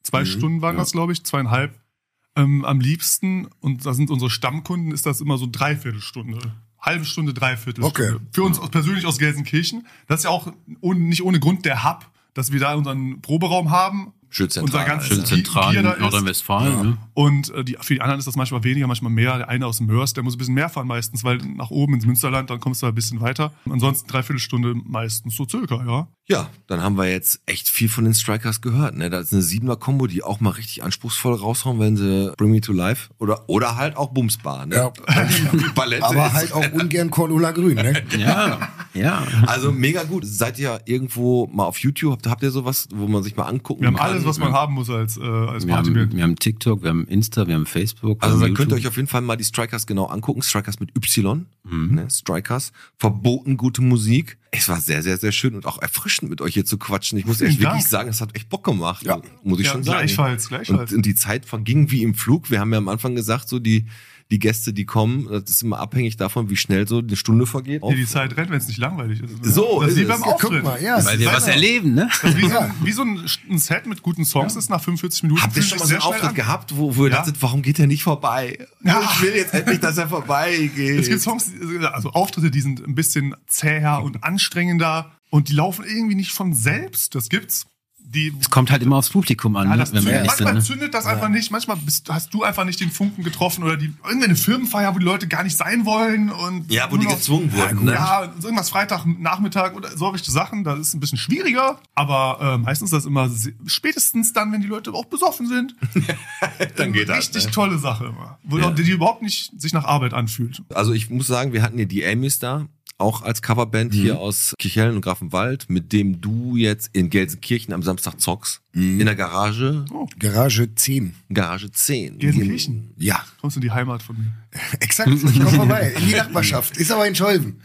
Zwei Mhm, Stunden waren ja. das, glaube ich, zweieinhalb. Ähm, am liebsten, und da sind unsere Stammkunden, ist das immer so Dreiviertelstunde. Halbe Stunde, Dreiviertelstunde. Okay. Für uns persönlich aus Gelsenkirchen. Das ist ja auch ohne, nicht ohne Grund der Hub, dass wir da unseren Proberaum haben. Schön zentral. Unser ganzes Schön Alter. zentral Gier in da ist. Nordrhein-Westfalen. Ja. Ne? Und äh, die, für die anderen ist das manchmal weniger, manchmal mehr. Der eine aus dem Mörs, der muss ein bisschen mehr fahren meistens, weil nach oben ins Münsterland, dann kommst du ein bisschen weiter. Ansonsten Dreiviertelstunde meistens so circa, ja. Ja, dann haben wir jetzt echt viel von den Strikers gehört. Ne? Das ist eine Siebener-Kombo, die auch mal richtig anspruchsvoll raushauen, wenn sie Bring Me to Life oder, oder halt auch Bumsbar. Ne? Ja. Die Palette Aber ist- halt auch ungern Cordula Grün, ne? Ja, ja. Also mega gut. Seid ihr irgendwo mal auf YouTube? Habt, habt ihr sowas, wo man sich mal angucken Wir haben kann? alles, was man haben muss als, äh, als Wir Partybild. haben, wir haben TikTok, wir haben Insta, wir haben Facebook. Also wir dann haben könnt ihr euch YouTube. auf jeden Fall mal die Strikers genau angucken. Strikers mit Y. Mhm. Ne? Strikers. Verboten gute Musik. Es war sehr, sehr, sehr schön und auch erfrischend mit euch hier zu quatschen. Ich muss Vielen echt wirklich Dank. sagen, es hat echt Bock gemacht. Ja. Muss ich Ja, schon sagen. gleichfalls, gleichfalls. Und, und die Zeit verging wie im Flug. Wir haben ja am Anfang gesagt, so die, die Gäste, die kommen, das ist immer abhängig davon, wie schnell so eine Stunde vergeht. Ja, die Zeit rennt, wenn es nicht langweilig ist. So das ist ist wie es. beim Ja, Auftritt. guck mal, ja. Weil wir Weil- was erleben, ne? Das ist wie, so, Ja. ein- wie so ein, ein Set mit guten Songs ist nach fünfundvierzig Minuten. Habt ihr fühlt schon sich mal so einen sehr schnell Auftritt an. gehabt, wo, wo ihr Ja. dachtet, warum geht der nicht vorbei? Ja. Ich will jetzt endlich, dass er vorbeigeht. Es gibt Songs, also Auftritte, die sind ein bisschen zäher und anstrengender und die laufen irgendwie nicht von selbst. Das gibt's. Die, Es kommt halt immer aufs Publikum an, ja, ne? das wenn wir zündet, ehrlich manchmal sind. Ne? zündet das einfach nicht. Manchmal bist, hast du einfach nicht den Funken getroffen oder die irgendeine Firmenfeier, wo die Leute gar nicht sein wollen und Ja, wo nur die noch- gezwungen wurden, ne? Ja, irgendwas Freitagnachmittag oder solche Sachen. Das ist ein bisschen schwieriger, aber äh, meistens ist das immer se- spätestens dann, wenn die Leute auch besoffen sind. Dann geht das, richtig ne? tolle Sache immer, wo Ja. die, die überhaupt nicht sich nach Arbeit anfühlt. Also ich muss sagen, wir hatten hier die Amy's da, auch als Coverband Mhm. hier aus Kirchhellen und Grafenwald, mit dem du jetzt in Gelsenkirchen am Samstag zockst. Mhm. In der Garage, Garage zehn. Garage zehn. Gelsenkirchen. Ja, Kommst in die Heimat von mir. exakt. Ich komme vorbei. In die Nachbarschaft. Ist aber in Scholven.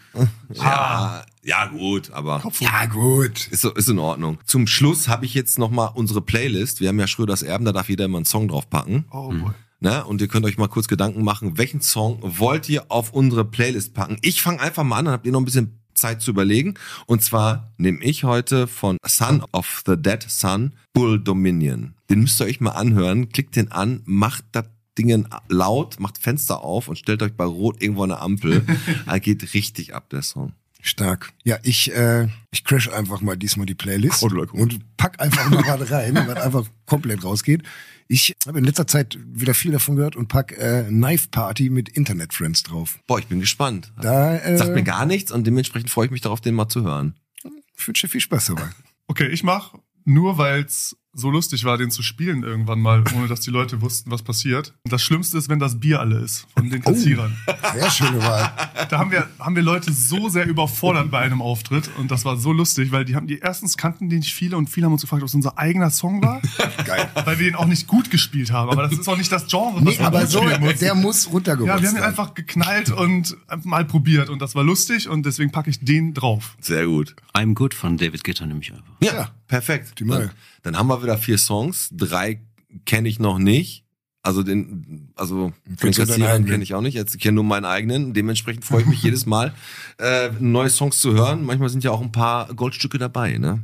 Ja, ja gut, aber Ja, gut. ist, so- ist in Ordnung. Zum Schluss habe ich jetzt nochmal unsere Playlist. Wir haben ja Schröders Erben, da darf jeder immer einen Song draufpacken. Oh boy. Ne? Und ihr könnt euch mal kurz Gedanken machen, welchen Song wollt ihr auf unsere Playlist packen? Ich fange einfach mal an, dann habt ihr noch ein bisschen Zeit zu überlegen. Und zwar nehme ich heute von Son of the Dead Son Bull Dominion. Den müsst ihr euch mal anhören. Klickt den an, macht das Ding laut, macht Fenster auf und stellt euch bei Rot irgendwo an eine Ampel. Er geht richtig ab, der Song. Stark. Ja, ich, äh, ich crash einfach mal diesmal die Playlist Cordula Grün. und pack einfach mal was rein, was einfach komplett rausgeht. Ich habe in letzter Zeit wieder viel davon gehört und pack äh, Knife Party mit Internet Friends drauf. Boah, ich bin gespannt. Da äh, Sagt mir gar nichts und dementsprechend freue ich mich darauf, den mal zu hören. wünsche dir viel Spaß dabei. Okay, ich mach nur, weil es so lustig war, den zu spielen irgendwann mal, ohne dass die Leute wussten, was passiert. Und das Schlimmste ist, wenn das Bier alle ist von den Kassierern. Sehr schöne Wahl. Da haben wir, haben wir Leute so sehr überfordert bei einem Auftritt und das war so lustig, weil die haben die erstens kannten den nicht viele und viele haben uns gefragt, ob es unser eigener Song war, Geil. weil wir den auch nicht gut gespielt haben. Aber das ist auch nicht das Genre, was Nee, man aber gut so, spielen muss. der muss runtergerutzt Ja, wir haben ihn sein. einfach geknallt und mal probiert und das war lustig und deswegen packe ich den drauf. Sehr gut. I'm Good von David Guetta nehme ich einfach. Ja, Ja, perfekt. optimal. Dann, dann haben wir wieder vier Songs. Drei kenne ich noch nicht. Also den, also von den Kennst du deinen Kassierern eigenen? kenne ich auch nicht. Jetzt ich kenne nur meinen eigenen. Dementsprechend freue ich mich jedes Mal, äh, neue Songs zu hören. Manchmal sind ja auch ein paar Goldstücke dabei, ne?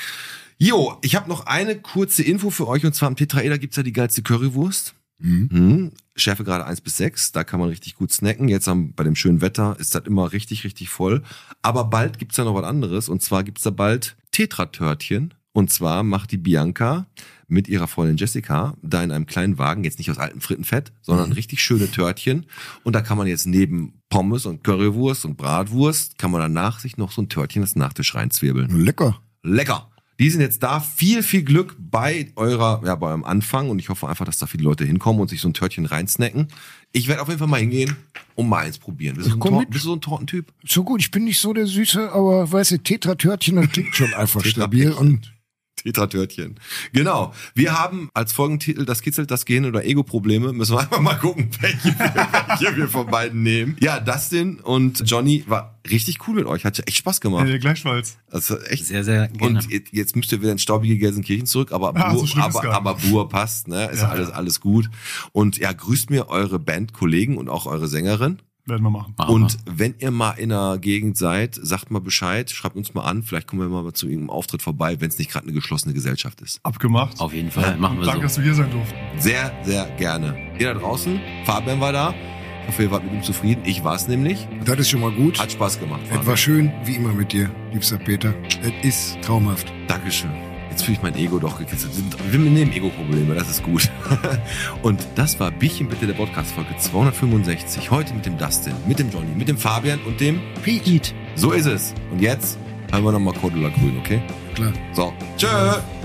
Jo, ich habe noch eine kurze Info für euch und zwar am Tetraeder gibt's ja die geilste Currywurst. Mhm. Mhm. Schärfe gerade eins bis sechs, da kann man richtig gut snacken. Jetzt am, bei dem schönen Wetter ist das immer richtig, richtig voll. Aber bald gibt's ja noch was anderes und zwar gibt's da bald Tetra-Törtchen. Und zwar macht die Bianca mit ihrer Freundin Jessica da in einem kleinen Wagen, jetzt nicht aus altem Frittenfett, sondern Mhm. richtig schöne Törtchen. Und da kann man jetzt neben Pommes und Currywurst und Bratwurst, kann man danach sich noch so ein Törtchen als Nachtisch reinzwirbeln. Lecker. Lecker. Die sind jetzt da. Viel, viel Glück bei eurer, ja, bei eurem Anfang. Und ich hoffe einfach, dass da viele Leute hinkommen und sich so ein Törtchen reinsnacken. Ich werde auf jeden Fall mal hingehen und mal eins probieren. Bist du, so ein, Komm Tor- mit. bist du so ein Tortentyp? So gut, ich bin nicht so der Süße, aber weißt du, Tetra-Törtchen, das klingt schon einfach stabil und Tetra-Törtchen. Genau. Wir haben als Folgentitel das kitzelt das Gehirn oder Ego-Probleme. Müssen wir einfach mal gucken, welche, welche wir von beiden nehmen. Ja, Dustin und Johnny war richtig cool mit euch. Hat ja echt Spaß gemacht. Äh, gleichfalls. Also echt. Sehr, sehr gerne. Und jetzt- jetzt müsst ihr wieder in staubige Gelsenkirchen zurück, aber Ah, so Bur, schlimm ist aber, gar aber Bur passt, ne? Ist Ja. alles, alles gut. Und ja, grüßt mir eure Bandkollegen und auch eure Sängerin. Werden wir machen. Und wenn ihr mal in einer Gegend seid, sagt mal Bescheid, schreibt uns mal an, vielleicht kommen wir mal zu irgendeinem Auftritt vorbei, wenn es nicht gerade eine geschlossene Gesellschaft ist. Abgemacht. Auf jeden Fall, machen wir Danke, so. dass wir hier sein durften. Sehr, sehr gerne. Ihr da draußen, Fabian war da. Ich hoffe, ihr wart mit ihm zufrieden. Ich war es nämlich. Das ist schon mal gut. Hat Spaß gemacht. Es war schön, wie immer mit dir, liebster Peter. Es ist traumhaft. Dankeschön. Jetzt fühle ich mein Ego doch gekitzelt. Wir nehmen Ego-Probleme, das ist gut. Und das war Bierchen bitte, der Podcast-Folge zweihundertfünfundsechzig. Heute mit dem Dustin, mit dem Johnny, mit dem Fabian und dem Pete. So ist es. Und jetzt hören wir nochmal Cordula Grün, okay? Klar. So, tschö.